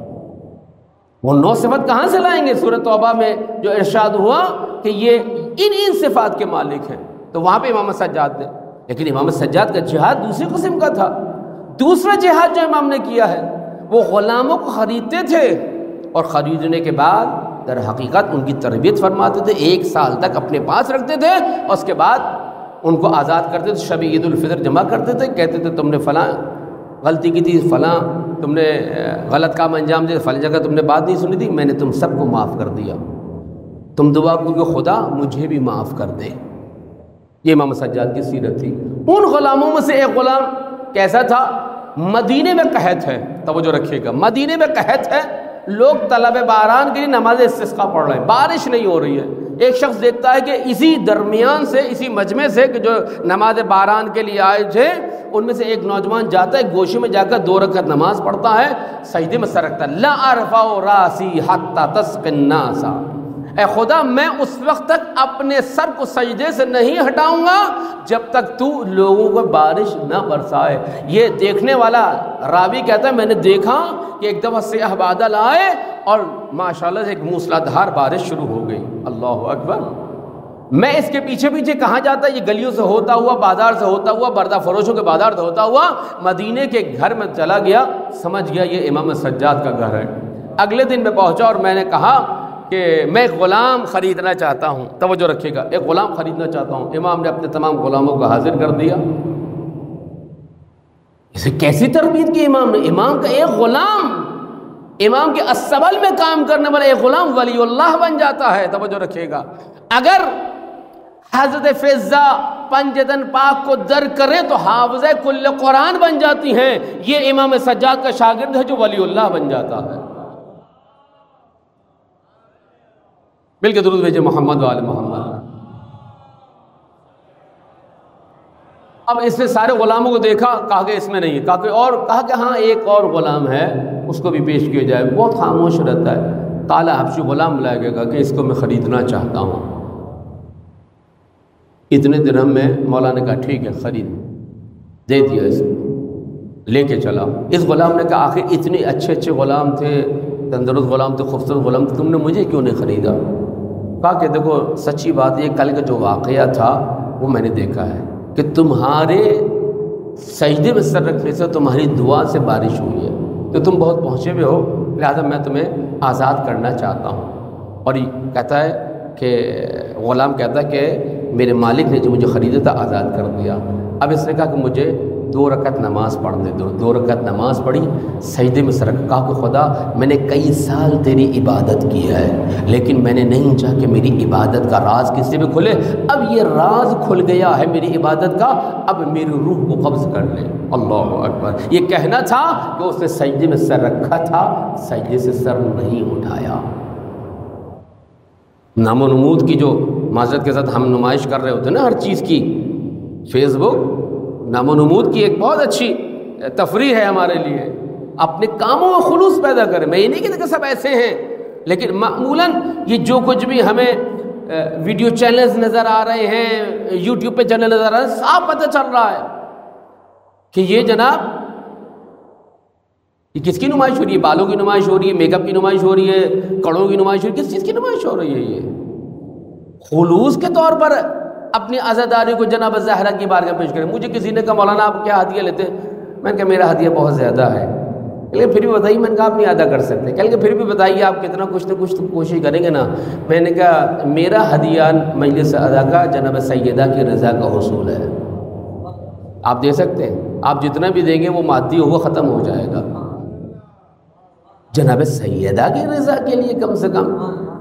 وہ نو صفت کہاں سے لائیں گے؟ سورہ توبہ میں جو ارشاد ہوا کہ یہ ان ان صفات کے مالک ہیں، تو وہاں پہ امام سجاد نے، لیکن امام سجاد کا جہاد دوسری قسم کا تھا۔ دوسرا جہاد جو امام نے کیا ہے وہ غلاموں کو خریدتے تھے، اور خریدنے کے بعد در حقیقت ان کی تربیت فرماتے تھے، ایک سال تک اپنے پاس رکھتے تھے، اور اس کے بعد ان کو آزاد کرتے تھے، شب عید الفطر جمع کرتے تھے، کہتے تھے تم نے فلاں غلطی کی تھی، فلاں تم نے غلط کام انجام دیا، فلاں جگہ تم نے بات نہیں سنی تھی، میں نے تم سب کو معاف کر دیا، تم دعا کرو کہ خدا مجھے بھی معاف کر دے۔ یہ امام سجاد کی سیرت تھی۔ ان غلاموں میں سے ایک غلام کیسا تھا؟ مدینے میں قحط ہے، توجہ رکھیے گا، مدینے میں قحط ہے، لوگ طلب باران کے لیے نماز استسقاء پڑھ رہے ہیں، بارش نہیں ہو رہی ہے۔ ایک شخص دیکھتا ہے کہ اسی درمیان سے، اسی مجمع سے کہ جو نماز باران کے لیے آئے تھے، ان میں سے ایک نوجوان جاتا ہے، گوشے میں جا کر دو رکعت نماز پڑھتا ہے، سجدے میں سر رکھتا ہے، لا ارفع راسی حتی تسقی الناس، اے خدا میں اس وقت تک اپنے سر کو سجدے سے نہیں ہٹاؤں گا جب تک تو لوگوں کو بارش نہ برسائے۔ یہ دیکھنے والا راوی کہتا ہے میں نے دیکھا کہ ایک دفعہ سیاہ بادل آئے اور ماشاءاللہ سے ایک موسلادھار بارش شروع ہو گئی۔ اللہ اکبر۔ میں اس کے پیچھے پیچھے کہاں جاتا، یہ گلیوں سے ہوتا ہوا، بازار سے ہوتا ہوا، بردہ فروشوں کے بازار سے ہوتا ہوا مدینے کے گھر میں چلا گیا، سمجھ گیا یہ امام سجاد کا گھر ہے۔ اگلے دن میں پہنچا اور میں نے کہا کہ میں ایک غلام خریدنا چاہتا ہوں، توجہ رکھیے گا، ایک غلام خریدنا چاہتا ہوں۔ امام نے اپنے تمام غلاموں کو حاضر کر دیا۔ اسے کیسی تربیت کی امام نے؟ امام کا ایک غلام، امام کے اسبل میں کام کرنے والا ایک غلام ولی اللہ بن جاتا ہے، توجہ رکھیے گا۔ اگر حضرت فضہ پنجتن پاک کو در کرے تو حافظہ کل قرآن بن جاتی ہیں۔ یہ امام سجاد کا شاگرد ہے جو ولی اللہ بن جاتا ہے۔ مل کے درود بھیجے محمد وآل محمد۔ اب اس نے سارے غلاموں کو دیکھا، کہا کہ اس میں نہیں ہے، کہا کہ اور کہا کہ ہاں ایک اور غلام ہے، اس کو بھی پیش کیا جائے۔ بہت خاموش رہتا ہے۔ کالا حبشی غلام بلایا گیا، کہا کہ اس کو میں خریدنا چاہتا ہوں۔ اتنے درہم میں مولا نے کہا ٹھیک ہے خرید، دے دیا، اس کو لے کے چلا۔ اس غلام نے کہا آخر اتنے اچھے اچھے غلام تھے، تندرست غلام تھے، خوبصورت غلام تھے، تم نے مجھے کیوں نہیں خریدا؟ کہا کہ دیکھو سچی بات یہ کل کا جو واقعہ تھا وہ میں نے دیکھا ہے کہ تمہارے سجدے میں سر رکھنے سے، تمہاری دعا سے بارش ہوئی ہے، تو تم بہت پہنچے ہوئے ہو، لہذا میں تمہیں آزاد کرنا چاہتا ہوں۔ اور یہ کہتا ہے کہ غلام کہتا ہے کہ میرے مالک نے جو مجھے خریدا تھا آزاد کر دیا۔ اب اس نے کہا کہ مجھے دو رکعت نماز پڑھنے دو۔ دو رکعت نماز پڑھی، سجدے میں سر رکھا، کہا کہ خدا میں نے کئی سال تیری عبادت کی ہے، لیکن میں نے نہیں چاہا کہ میری عبادت کا راز کسی بھی کھلے۔ اب یہ راز کھل گیا ہے میری عبادت کا، اب میری روح کو قبض کر لے۔ اللہ اکبر۔ یہ کہنا تھا کہ اس نے سجدے میں سر رکھا تھا، سجدے سے سر نہیں اٹھایا۔ نام و نمود کی جو معذرت کے ساتھ ہم نمائش کر رہے ہوتے ہیں نا ہر چیز کی، فیس بک نام و نمود کی ایک بہت اچھی تفریح ہے ہمارے لیے۔ اپنے کاموں میں خلوص پیدا کریں۔ میں یہ نہیں کہتا کہ سب ایسے ہیں، لیکن معمولاً یہ جو کچھ بھی ہمیں ویڈیو چینلز نظر آ رہے ہیں، یوٹیوب پہ چینل نظر آ رہے ہیں، صاف پتہ چل رہا ہے کہ یہ جناب یہ کس کی نمائش ہو رہی ہے؟ بالوں کی نمائش ہو رہی ہے، میک اپ کی نمائش ہو رہی ہے، کڑوں کی نمائش ہو رہی ہے، کس چیز کی نمائش ہو رہی ہے؟ یہ خلوص کے طور پر اپنی عزاداری کو جناب زہرا کی بارگاہ میں پیش کریں۔ مجھے کسی نے کہا مولانا آپ کیا ہدیہ لیتے ہیں؟ میں نے کہا میرا ہدیہ بہت زیادہ ہے، لیکن پھر بھی بتائیے۔ میں نے کہا آپ نہیں ادا کر سکتے، کہ پھر بھی بتائیے آپ کتنا کچھ نہ کچھ تو کوشش کریں گے نا۔ میں نے کہا میرا ہدیہ مجلس ادا کا جناب سیدہ کی رضا کا حصول ہے۔ آپ دے سکتے ہیں، آپ جتنا بھی دیں گے وہ مادی ہوگا، ختم ہو جائے گا۔ جناب سیدہ کی رضا کے لیے کم سے کم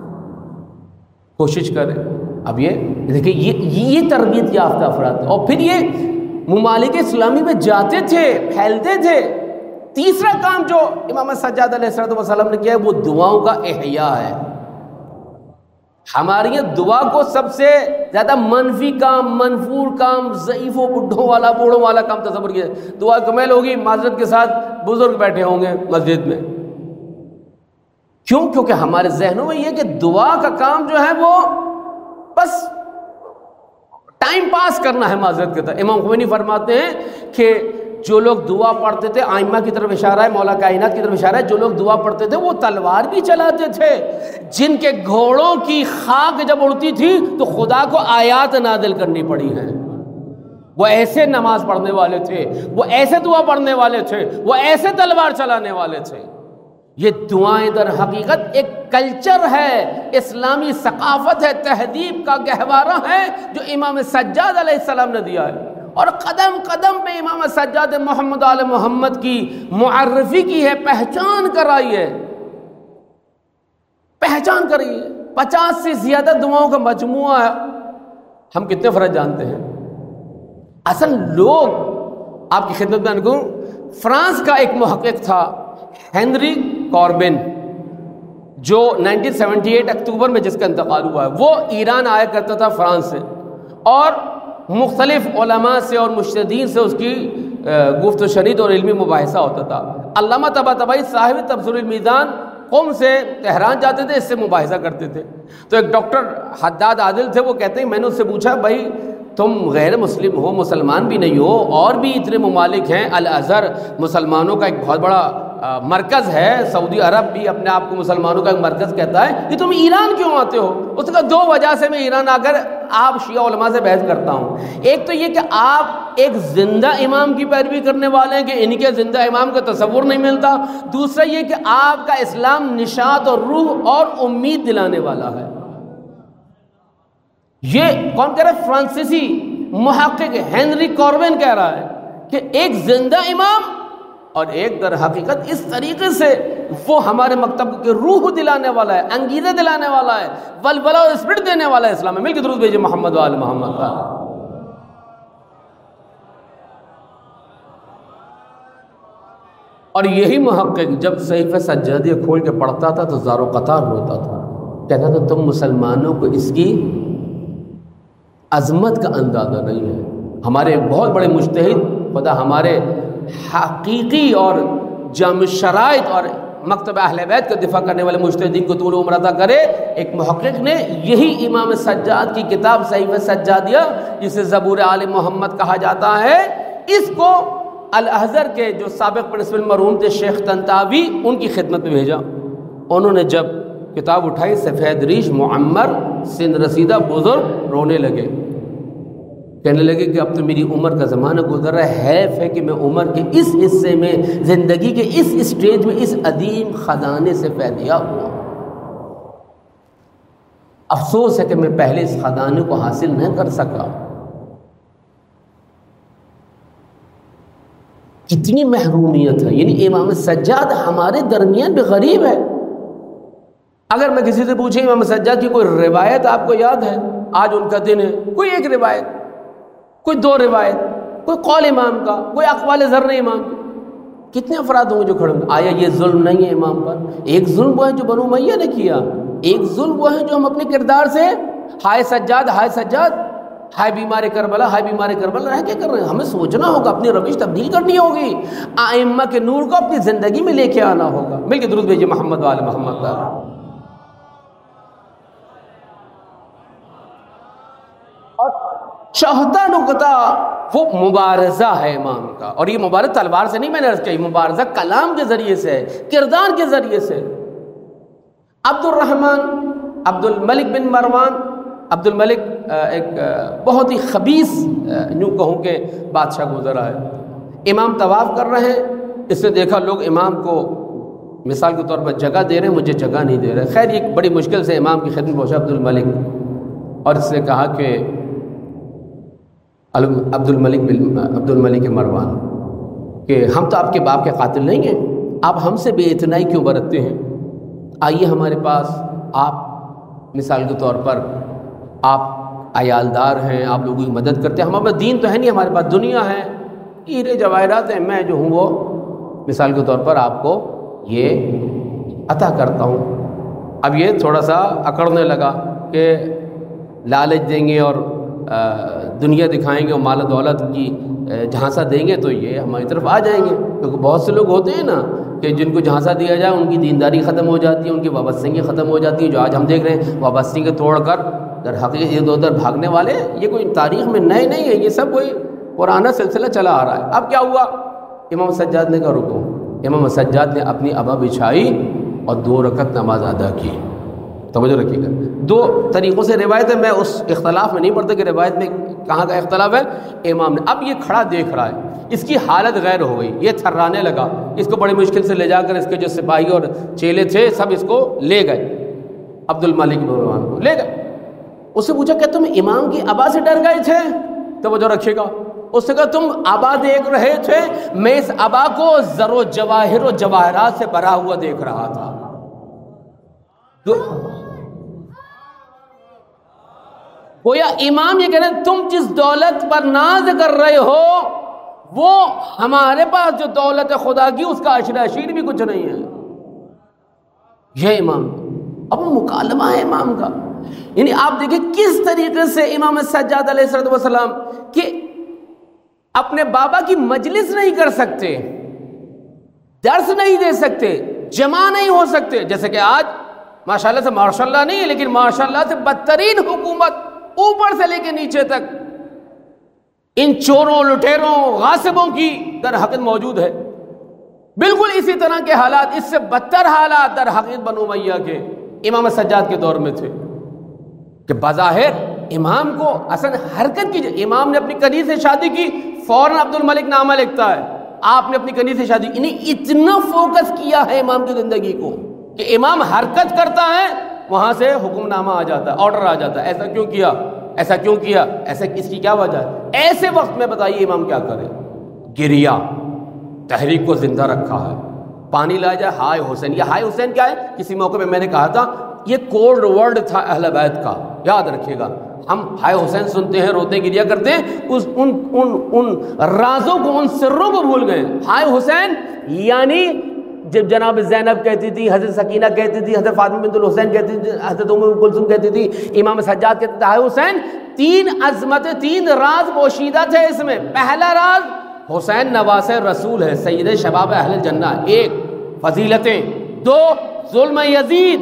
کوشش کریں۔ اب یہ دیکھیں یہ یہ تربیت یافتہ افراد، اور پھر یہ ممالک اسلامی میں جاتے تھے، پھیلتے تھے۔ تیسرا کام جو امام سجاد علیہ السلام نے کیا ہے وہ دعاؤں کا احیاء ہے۔ ہماری یہ دعا کو سب سے زیادہ منفی کام، منفور کام، ضعیف و بڈھوں والا، بوڑھوں والا کام تصور کیا۔ دعا کمیل ہوگی، معذرت کے ساتھ بزرگ بیٹھے ہوں گے مسجد میں، کیوں؟ کیونکہ ہمارے ذہنوں میں یہ کہ دعا کا کام جو ہے وہ بس ٹائم پاس کرنا ہے۔ معذرت کے ساتھ امام خمینی فرماتے ہیں کہ جو لوگ دعا پڑھتے تھے، آئمہ کی طرف اشارہ ہے، مولا کائنات کی طرف اشارہ ہے، جو لوگ دعا پڑھتے تھے وہ تلوار بھی چلاتے تھے۔ جن کے گھوڑوں کی خاک جب اڑتی تھی تو خدا کو آیات نازل کرنی پڑی ہیں۔ وہ ایسے نماز پڑھنے والے تھے، وہ ایسے دعا پڑھنے والے تھے، وہ ایسے تلوار چلانے والے تھے۔ یہ دعائیں در حقیقت ایک کلچر ہے، اسلامی ثقافت ہے، تہذیب کا گہوارہ ہے جو امام سجاد علیہ السلام نے دیا ہے۔ اور قدم قدم پہ امام سجاد محمد آل محمد کی معرفی کی ہے، پہچان کرائی ہے، پہچان کرائی ہے۔ پچاس سے زیادہ دعاؤں کا مجموعہ ہے۔ ہم کتنے فرض جانتے ہیں؟ اصل لوگ آپ کی خدمت میں انکوں فرانس کا ایک محقق تھا ہنری کاربن، جو نائنٹین سیونٹی ایٹ اکتوبر میں جس کا انتقال ہوا ہے، وہ ایران آیا کرتا تھا فرانس سے، اور مختلف علماء سے اور مجتہدین سے اس کی گفت و شنید اور علمی مباحثہ ہوتا تھا۔ علامہ طباطبائی صاحب تبصرہ المیزان قوم سے تہران جاتے تھے، اس سے مباحثہ کرتے تھے۔ تو ایک ڈاکٹر حداد عادل تھے، وہ کہتے ہیں میں نے اس سے پوچھا بھائی تم غیر مسلم ہو، مسلمان بھی نہیں ہو، اور بھی اتنے ممالک ہیں، الازہر مسلمانوں کا ایک بہت بڑا مرکز ہے، سعودی عرب بھی اپنے آپ کو مسلمانوں کا ایک مرکز کہتا ہے، یہ تم ایران کیوں آتے ہو؟ اس کا دو وجہ سے میں ایران آ کر آپ شیعہ علماء سے بحث کرتا ہوں۔ ایک تو یہ کہ آپ ایک زندہ امام کی پیروی کرنے والے ہیں کہ ان کے زندہ امام کا تصور نہیں ملتا، دوسرا یہ کہ آپ کا اسلام نشاط اور روح اور امید دلانے والا ہے۔ یہ کون کہہ رہا ہے؟ فرانسیسی محقق ہنری کاربن کہہ رہا ہے کہ ایک زندہ امام اور ایک در حقیقت اس طریقے سے وہ ہمارے مکتب کے روح دلانے والا ہے، انگیزہ دلانے والا ہے، ولولہ اور اسپرٹ دینے والا ہے اسلام میں۔ مل کے درود بھیجئے محمد و آل محمد کا۔ اور یہی محقق جب صحیفہ سجادیہ کھول کے پڑھتا تھا تو زار و قطار ہوتا تھا، کہتا تھا تم مسلمانوں کو اس کی عظمت کا اندازہ نہیں ہے۔ ہمارے بہت بڑے مجتہد، خدا ہمارے حقیقی اور جامع شرائط اور مکتب اہل بیت کا دفاع کرنے والے مجتہدین کو طول عمر عطا کرے، ایک محقق نے یہی امام سجاد کی کتاب صحیفہ سجادیہ، جسے زبور آل محمد کہا جاتا ہے، اس کو الازہر کے جو سابق پرنسپل مرحوم تھے شیخ طنطاوی، ان کی خدمت میں بھیجا۔ انہوں نے جب کتاب اٹھائی، سفید ریش معمر سن رسیدہ بزرگ رونے لگے، کہنے لگے کہ اب تو میری عمر کا زمانہ گزر رہا ہے، حیف ہے کہ میں عمر کے اس حصے میں، زندگی کے اس اسٹیج میں اس عظیم خزانے سے فیضیہ ہوا۔ افسوس ہے کہ میں پہلے اس خزانے کو حاصل نہ کر سکا۔ کتنی محرومیت ہے، یعنی امام سجاد ہمارے درمیان بھی غریب ہے۔ اگر میں کسی سے پوچھیں امام سجاد کی کوئی روایت آپ کو یاد ہے؟ آج ان کا دن ہے، کوئی ایک روایت، کوئی دو روایت، کوئی قول امام کا، کوئی اقوال ذر امام کا، کتنے افراد ہوں گے جو کھڑے ہوں گے؟ آیا یہ ظلم نہیں ہے امام پر؟ ایک ظلم وہ ہے جو بنو امیہ نے کیا، ایک ظلم وہ ہے جو ہم اپنے کردار سے ہائے سجاد ہائے سجاد ہائے بیمار کربلا ہائے بیمار کربلا رہ کے کر رہے ہیں۔ ہمیں سوچنا ہوگا، اپنی روش تبدیل کرنی ہوگی، ائمہ کے نور کو اپنی زندگی میں لے کے آنا ہوگا۔ مل کے درود بھیجئے محمد و آل محمد کا۔ اور چوتھا نقطہ وہ مبارزہ ہے امام کا، اور یہ مبارزہ تلوار سے نہیں، میں نے عرض کیا، مبارزہ کلام کے ذریعے سے ہے، کردار کے ذریعے سے۔ عبد الرحمن عبد الملک بن مروان، عبد الملک ایک بہت ہی خبیث یوں کہوں کہ بادشاہ گزرا ہے۔ امام طواف کر رہے ہیں، اس نے دیکھا لوگ امام کو مثال کے طور پر جگہ دے رہے ہیں، مجھے جگہ نہیں دے رہے۔ خیر ایک بڑی مشکل سے امام کی خدمت پہنچا عبد الملک، اور اس نے کہا کہ عبد الملک بن عبد الملک مروان کہ ہم تو آپ کے باپ کے قاتل نہیں ہیں، آپ ہم سے بے اتنائی کیوں برتتے ہیں؟ آئیے ہمارے پاس، آپ مثال کے طور پر آپ عیالدار ہیں، آپ لوگوں کی مدد کرتے ہیں، ہمارا دین تو ہے نہیں، ہمارے پاس دنیا ہے، ہیرے جواہرات ہیں، میں جو ہوں وہ مثال کے طور پر آپ کو یہ عطا کرتا ہوں۔ اب یہ تھوڑا سا اکڑنے لگا کہ لالچ دیں گے اور دنیا دکھائیں گے اور مال و دولت کی جھانسا دیں گے تو یہ ہماری طرف آ جائیں گے، کیونکہ بہت سے لوگ ہوتے ہیں نا کہ جن کو جھانسا دیا جائے ان کی دینداری ختم ہو جاتی ہے، ان کی وابستگی ختم ہو جاتی ہے، جو آج ہم دیکھ رہے ہیں وابستگی توڑ کر در حقیقت ادھر ادھر بھاگنے والے، یہ کوئی تاریخ میں نئے نہیں ہے، یہ سب کوئی پرانا سلسلہ چلا آ رہا ہے۔ اب کیا ہوا؟ امام سجاد نے کہا رکو، امام سجاد نے اپنی ابا بچھائی اور دو رکعت نماز ادا کی۔ توجہ رکھیے گا، دو طریقوں سے روایت ہے، میں اس اختلاف میں نہیں پڑھتا کہ روایت میں کہاں کا اختلاف ہے۔ امام نے اب یہ کھڑا دیکھ رہا ہے، اس کی حالت غیر ہو گئی، یہ تھرانے لگا، اس کو بڑی مشکل سے لے جا کر اس کے جو سپاہی اور چیلے تھے سب اس کو لے گئے، عبد الملک مروان کو لے گئے۔ اس سے پوچھا کہ تم امام کی ابا سے ڈر گئے تھے؟ توجہ رکھیے گا، اس نے کہا تم ابا دیکھ رہے تھے، میں اس ابا کو زر و جواہر و جواہرات سے بھرا ہوا دیکھ رہا تھا. تو گویا امام یہ کہہ رہے ہیں تم جس دولت پر ناز کر رہے ہو وہ ہمارے پاس جو دولت خدا کی اس کا عشر عشیر بھی کچھ نہیں ہے. یہ امام اب مکالمہ ہے امام کا. یعنی آپ دیکھیں کس طریقے سے امام سجاد علیہ الصلوۃ والسلام کہ اپنے بابا کی مجلس نہیں کر سکتے، درس نہیں دے سکتے، جمع نہیں ہو سکتے. جیسے کہ آج ماشاءاللہ سے ماشاءاللہ نہیں ہے لیکن ماشاءاللہ سے بدترین حکومت اوپر سے لے کے نیچے تک ان چوروں لٹیروں غاصبوں کی در حقیقت موجود ہے. بالکل اسی طرح کے حالات، اس سے بدتر حالات در حقیقت بنو امیہ کے امام سجاد کے دور میں تھے کہ بظاہر امام کو اصل حرکت کی، امام نے اپنی کنیز سے شادی کی، فوراً عبد الملک نامہ لکھتا ہے آپ نے اپنی کنیز سے شادی. انہیں اتنا فوکس کیا ہے امام کی زندگی کو کہ امام حرکت کرتا ہے وہاں سے حکم نامہ آ جاتا ہے، آرڈر آ جاتا ہے، ایسا کیوں کیا، ایسا کیوں کیا، ایسا اس کی کیا وجہ ہے. ایسے وقت میں بتائیے امام کیا کرے؟ گریا، تحریک کو زندہ رکھا ہے. پانی لایا جائے ہائے حسین. یہ ہائے حسین کیا ہے؟ کسی موقع پہ میں نے کہا تھا یہ کوڈ ورڈ تھا اہل بیت کا، یاد رکھیے گا. ہم ہائے حسین سنتے ہیں، روتے گریا کرتے ہیں، اس ان ان ان رازوں کو، ان سروں کو بھول گئے. ہائے حسین یعنی جب جناب زینب کہتی تھی، حضرت سکینہ کہتی تھی، حضرت فاطمہ بنت الحسین کہتی تھی، حضرت ام کلثوم کہتی تھی، امام سجاد کہتے تھے ہائے حسین. تین عظمتیں، تین راز پوشیدہ تھے اس میں. پہلا راز حسین نواز رسول ہے، سید شباب اہل الجنہ. ایک فضیلتیں، دو ظلم یزید،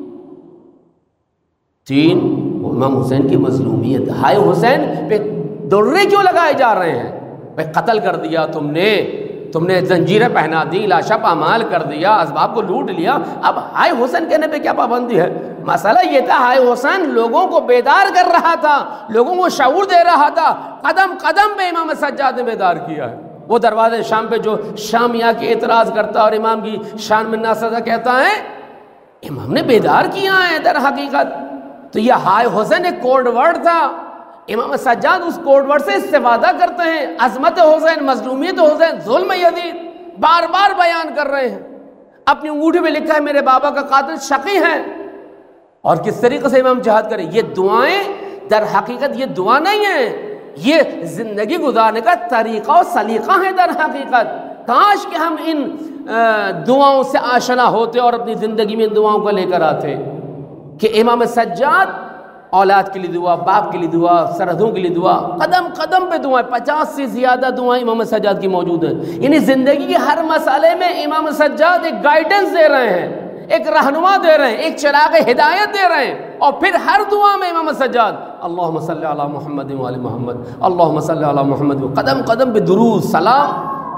تین امام حسین کی مظلومیت. ہائے حسین پہ درے کیوں لگائے جا رہے ہیں؟ بھائی قتل کر دیا تم نے، تم نے زنجیریں پہنا دی، لاشا پامال کر دیا، اسباب کو لوٹ لیا، اب ہائے حسین کہنے پہ کیا پابندی ہے؟ مسئلہ یہ تھا ہائے حسین لوگوں کو بیدار کر رہا تھا، لوگوں کو شعور دے رہا تھا. قدم قدم پہ امام سجاد نے بیدار کیا ہے. وہ دروازے شام پہ جو شامیہ کے اعتراض کرتا اور امام کی شان میں ناسزہ کہتا ہے، امام نے بیدار کیا ہے در حقیقت. تو یہ ہائے حسین ایک کوڈ ورڈ تھا. امام سجاد اس کوڈ ورڈ سے استفادہ کرتے ہیں. عظمت حسین، مظلومیت حسین، ظلم یزید بار بار بیان کر رہے ہیں. اپنی انگوٹھی میں لکھا ہے میرے بابا کا قاتل شقی ہے. اور کس طریقے سے امام جہاد کرے. یہ دعائیں در حقیقت یہ دعا نہیں ہے، یہ زندگی گزارنے کا طریقہ و سلیقہ ہے در حقیقت. کاش کہ ہم ان دعاؤں سے آشنا ہوتے اور اپنی زندگی میں ان دعاؤں کو لے کر آتے کہ امام سجاد اولاد کے لیے دعا، باپ کے لیے دعا، سرحدوں کے لیے دعا، قدم قدم پہ دعائیں. پچاس سے زیادہ دعائیں امام سجاد کی موجود ہیں. یعنی زندگی کے ہر مسئلے میں امام سجاد ایک گائیڈنس دے رہے ہیں، ایک رہنما دے رہے ہیں، ایک چراغ ہدایت دے رہے ہیں. اور پھر ہر دعا میں امام سجاد اللہم صلی علی محمد و آل محمد، اللہم صلی علی محمد، قدم قدم پہ درود سلام،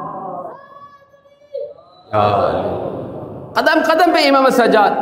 قدم قدم پہ امام سجاد.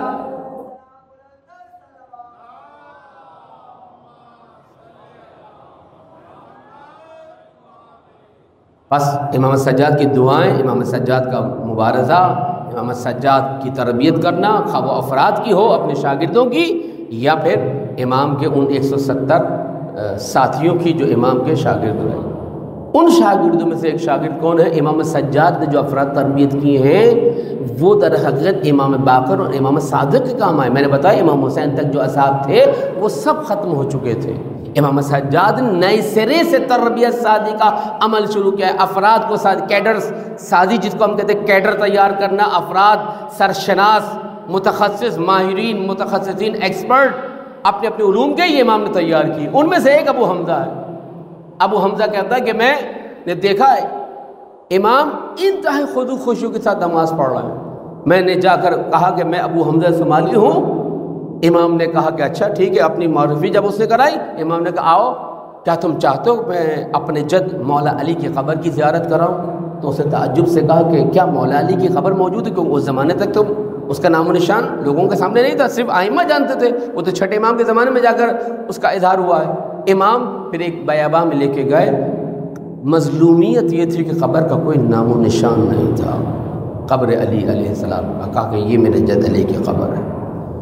بس امام سجاد کی دعائیں، امام سجاد کا مبارزہ، امام سجاد کی تربیت کرنا، خواہ وہ افراد کی ہو اپنے شاگردوں کی یا پھر امام کے ان ایک سو ستر ساتھیوں کی جو امام کے شاگرد رہے. ان شاگردوں میں سے ایک شاگرد کون ہے؟ امام سجاد نے جو افراد تربیت کی ہیں وہ در حقیقت امام باقر اور امام صادق کے کام آئے. میں نے بتایا امام حسین تک جو اصحاب تھے وہ سب ختم ہو چکے تھے. امام سجاد نئے سرے سے تربیت سازی کا عمل شروع کیا ہے. افراد کو سازی، کیڈر سازی جس کو ہم کہتے ہیں، کیڈر تیار کرنا، افراد سرشناس، متخصص، ماہرین، متخصصین، ایکسپرٹ اپنے اپنے علوم کے یہ امام نے تیار کی. ان میں سے ایک ابو حمزہ ہے. ابو حمزہ کہتا ہے کہ میں نے دیکھا ہے امام انتہائی خضوع خشوع کے ساتھ نماز پڑھ رہا ہے. میں نے جا کر کہا کہ میں ابو حمزہ سومالی ہوں. امام نے کہا کہ اچھا ٹھیک ہے. اپنی معرفی جب اس نے کرائی، امام نے کہا آؤ کیا تم چاہتے ہو میں اپنے جد مولا علی کی قبر کی زیارت کراؤں؟ تو اسے تعجب سے کہا کہ کیا مولا علی کی قبر موجود ہے؟ کیونکہ اس زمانے تک تو اس کا نام و نشان لوگوں کے سامنے نہیں تھا، صرف ائمہ جانتے تھے. وہ تو چھٹے امام کے زمانے میں جا کر اس کا اظہار ہوا ہے. امام پھر ایک بیاباں میں لے کے گئے. مظلومیت یہ تھی کہ قبر کا کوئی نام و نشان نہیں تھا. قبر علی علیہ السلام کا کہا کہ یہ میرے جد علی کی قبر ہے.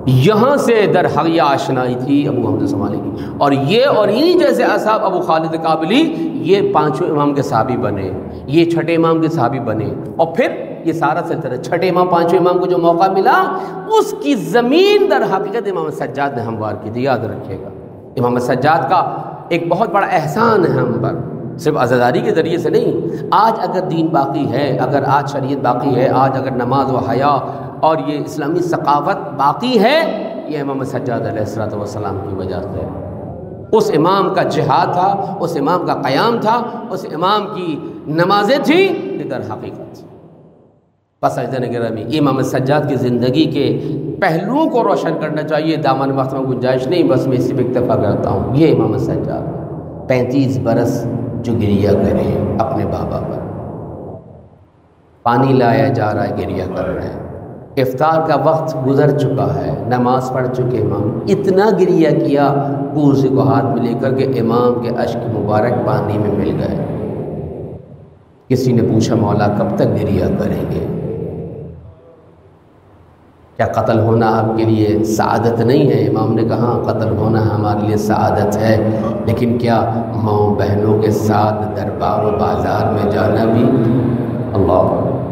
یہاں سے در حقیقہ آشنائی تھی ابو حمزہ سمالی کی، اور یہ اور انہی جیسے اصحاب ابو خالد کابلی یہ پانچوں امام کے صحابی بنے، یہ چھٹے امام کے صحابی بنے، اور پھر یہ سارا سلسلہ چھٹے امام پانچوں امام کو جو موقع ملا اس کی زمین در حقیقت امام سجاد نے ہموار کی تھی۔ یاد رکھیے گا امام سجاد کا ایک بہت بڑا احسان ہے ہم پر، صرف عزاداری کے ذریعے سے نہیں۔ آج اگر دین باقی ہے، اگر آج شریعت باقی ہے، آج اگر نماز و حیا اور یہ اسلامی ثقافت باقی ہے، یہ امام سجاد علیہ الصلوۃ والسلام کی وجہ سے۔ اس امام کا جہاد تھا، اس امام کا قیام تھا، اس امام کی نمازیں تھیں کہ در حقیقت۔ بس عزیزان گرامی، امام سجاد کی زندگی کے پہلوؤں کو روشن کرنا چاہیے، دامن وقت میں گنجائش نہیں، بس میں اسی پہ اکتفا کرتا ہوں۔ یہ امام سجاد پینتیس برس جو گریہ کرے اپنے بابا پر، پانی لایا جا رہا ہے، گریہ کر رہے ہیں، افطار کا وقت گزر چکا ہے، نماز پڑھ چکے امام، اتنا گریہ کیا کرسی کو ہاتھ میں لے کر کے امام کے اشک مبارک پانی میں مل گئے۔ کسی نے پوچھا مولا کب تک گریہ کریں گے؟ کیا قتل ہونا آپ کے لیے سعادت نہیں ہے؟ امام نے کہا قتل ہونا ہمارے لیے سعادت ہے، لیکن کیا ماؤں بہنوں کے ساتھ دربار و بازار میں جانا بھی؟ اللہ،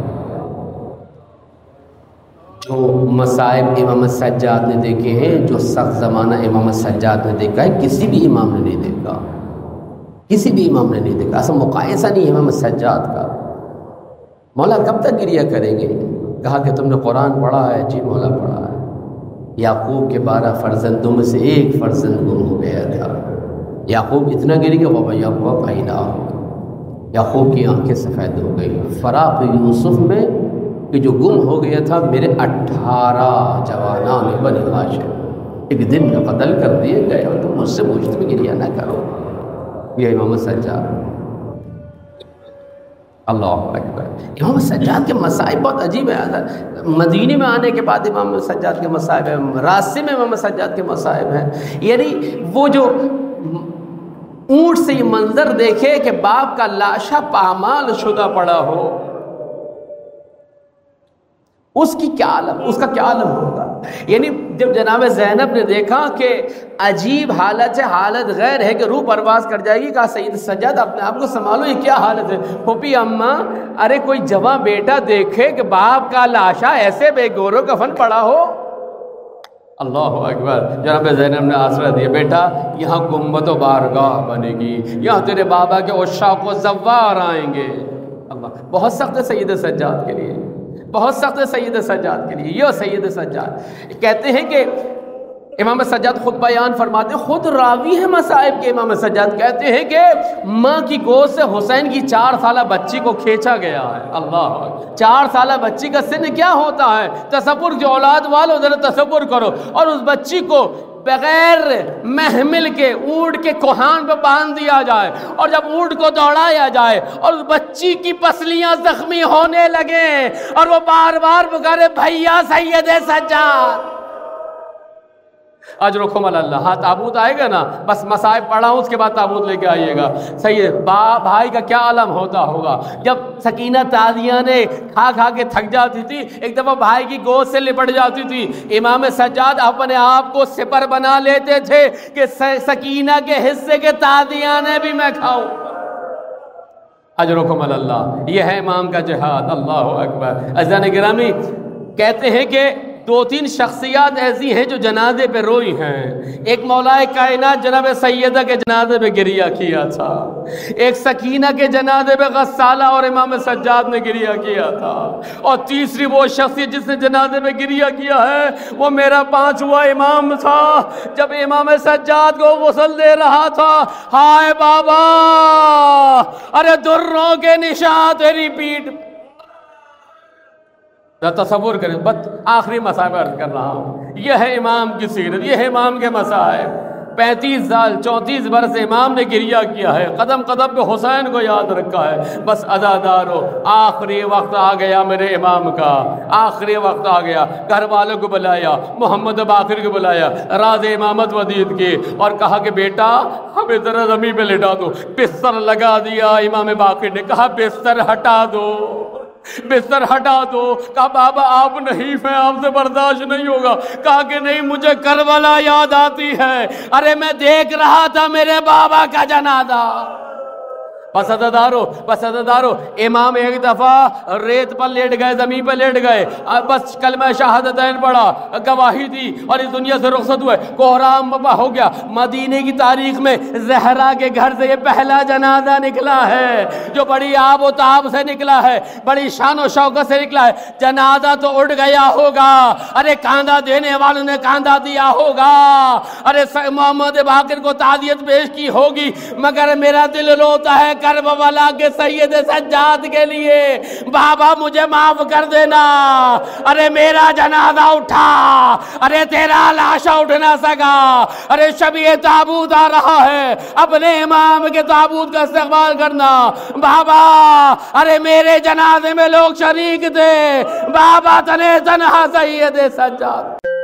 جو مصائب امام سجاد نے دیکھے ہیں، جو سخت زمانہ امام سجاد نے دیکھا ہے، کسی بھی امام نے نہیں دیکھا، کسی بھی امام نے نہیں دیکھا۔ اصل مقایسہ نہیں ہے امام سجاد کا۔ مولا کب تک گریہ کریں گے؟ کہا کہ تم نے قرآن پڑھا ہے؟ جی مولا پڑھا ہے۔ یعقوب کے بارہ فرزندوں میں سے ایک فرزند گم ہو گیا تھا۔ یعقوب اتنا گر گیا بابا یعقوب آئینہ، یعقوب کی آنکھیں سفید ہو گئی۔ فراق یوسف میں کہ جو گم ہو گیا تھا، میرے اٹھارہ جوانان بنی ہاشم ایک دن میں قتل کر دیے گئے، اور تم مجھ سے پوچھتے میں گریہ نہ کرو۔ یہ امام سجاد، اللہ اکبر۔ امام سجاد کے مصائب بہت عجیب ہے۔ مدینے میں آنے کے بعد امام سجاد کے مصائب ہیں، راستے میں امام سجاد کے مصائب ہیں۔ یعنی وہ جو اونٹ سے یہ منظر دیکھے کہ باپ کا لاشا پامال شدہ پڑا ہو، اس کی کیا عالم، اس کا کیا عالم ہوگا۔ یعنی جب جناب زینب نے دیکھا کہ عجیب حالت ہے، حالت غیر ہے کہ روح پرواز کر جائے گی، کہا سید سجاد اپنے آپ کو سنبھالو، یہ کیا حالت ہے؟ پھوپھی اماں، ارے کوئی جوان بیٹا دیکھے کہ باپ کا لاشا ایسے بے گورو کفن پڑا ہو۔ اللہ اکبر۔ جناب زینب نے آسرا دیا، بیٹا یہاں گنبد و بارگاہ بنے گی، یہاں تیرے بابا کے عشاق و زوار آئیں گے۔ اللہ، بہت سخت ہے سید سجاد کے لیے، بہت سخت ہے سید سجاد کے لیے۔ یہ سید سجاد کہتے ہیں کہ امام سجاد خود بیان فرماتے ہیں، خود راوی ہے مصائب کے امام سجاد، کہتے ہیں کہ ماں کی گود سے حسین کی چار سالہ بچی کو کھینچا گیا ہے۔ اللہ، چار سالہ بچی کا سن کیا ہوتا ہے؟ تصور، جو اولاد والو ذرا تصور کرو، اور اس بچی کو بغیر محمل کے اونٹ کے کوہان پہ باندھ دیا جائے، اور جب اونٹ کو دوڑایا جائے اور اس بچی کی پسلیاں زخمی ہونے لگے اور وہ بار بار پکارے بھیا سید سجاد، اجرکم اللہ۔ ہاں تابوت آئے گا نا، بس مصائب پڑھا ہوں، اس کے بعد تابوت لے کے آئیے گا۔ صحیح، با بھائی کا کیا عالم ہوتا ہوگا جب سکینہ تازیہ نے کھا کھا کے تھک جاتی تھی، ایک دفعہ بھائی کی گود سے لپٹ جاتی تھی، امام سجاد اپنے آپ کو سپر بنا لیتے تھے کہ سکینہ کے حصے کے تازیہ نے بھی میں کھاؤں۔ اجرکم اللہ، یہ ہے امام کا جہاد۔ اللہ اکبر۔ عزیزان گرامی، کہتے ہیں کہ دو تین شخصیات ایسی ہیں جو جنازے پہ روئی ہیں۔ ایک مولا کائنات جناب سیدہ کے جنازے پہ گریہ کیا تھا، ایک سکینہ کے جنازے پہ غسالہ اور امام سجاد نے گریہ کیا تھا، اور تیسری وہ شخصیت جس نے جنازے پہ گریہ کیا ہے وہ میرا پانچواں امام تھا۔ جب امام سجاد کو غسل دے رہا تھا، ہائے بابا، ارے دروں کے نشان تیری پیٹھ، تصور کریں۔ بس آخری مصائب عرض کر رہا ہوں، یہ ہے امام کی سیرت، یہ ہے امام کے مصائب۔ پینتیس سال چونتیس برس امام نے گریہ کیا ہے، قدم قدم پہ حسین کو یاد رکھا ہے۔ بس عزادارو، آخری وقت آ گیا میرے امام کا، آخری وقت آ گیا۔ گھر والوں کو بلایا، محمد باقر کو بلایا، راز امامت ودید کی، اور کہا کہ بیٹا ہمیں ذرا زمین پہ لٹا دو۔ بستر لگا دیا، امام باقر نے کہا بستر ہٹا دو۔ بستر ہٹا دو. کہا بابا آپ نہیں، میں آپ سے برداشت نہیں ہوگا. کہا کہ نہیں، مجھے کربلا یاد آتی ہے. ارے میں دیکھ رہا تھا میرے بابا کا جنازہ. پسدارو پسدارو امام ایک دفعہ ریت پر لیٹ گئے، زمین پر لیٹ گئے، بس کلمہ شہادتین پڑھا، گواہی دی اور اس دنیا سے رخصت ہوئے. کوہرام بابا ہو گیا. مدینے کی تاریخ میں زہرا کے گھر سے یہ پہلا جنازہ نکلا ہے جو بڑی آب و تاب سے نکلا ہے، بڑی شان و شوکت سے نکلا ہے. جنازہ تو اٹھ گیا ہوگا، ارے کاندھا دینے والوں نے کاندھا دیا ہوگا، ارے محمد باقر کو تعزیت پیش کی ہوگی، مگر میرا دل روتا ہے کربلا کے سید سجاد کے لیے. بابا مجھے معاف کر دینا، ارے میرا جنازہ اٹھا، ارے تیرا لاشا اٹھ نہ سکا، ارے شبیہ تابوت آ رہا ہے، اپنے امام کے تابوت کا استقبال کرنا. بابا ارے میرے جنازے میں لوگ شریک تھے، بابا تنے تنہا سید سجاد.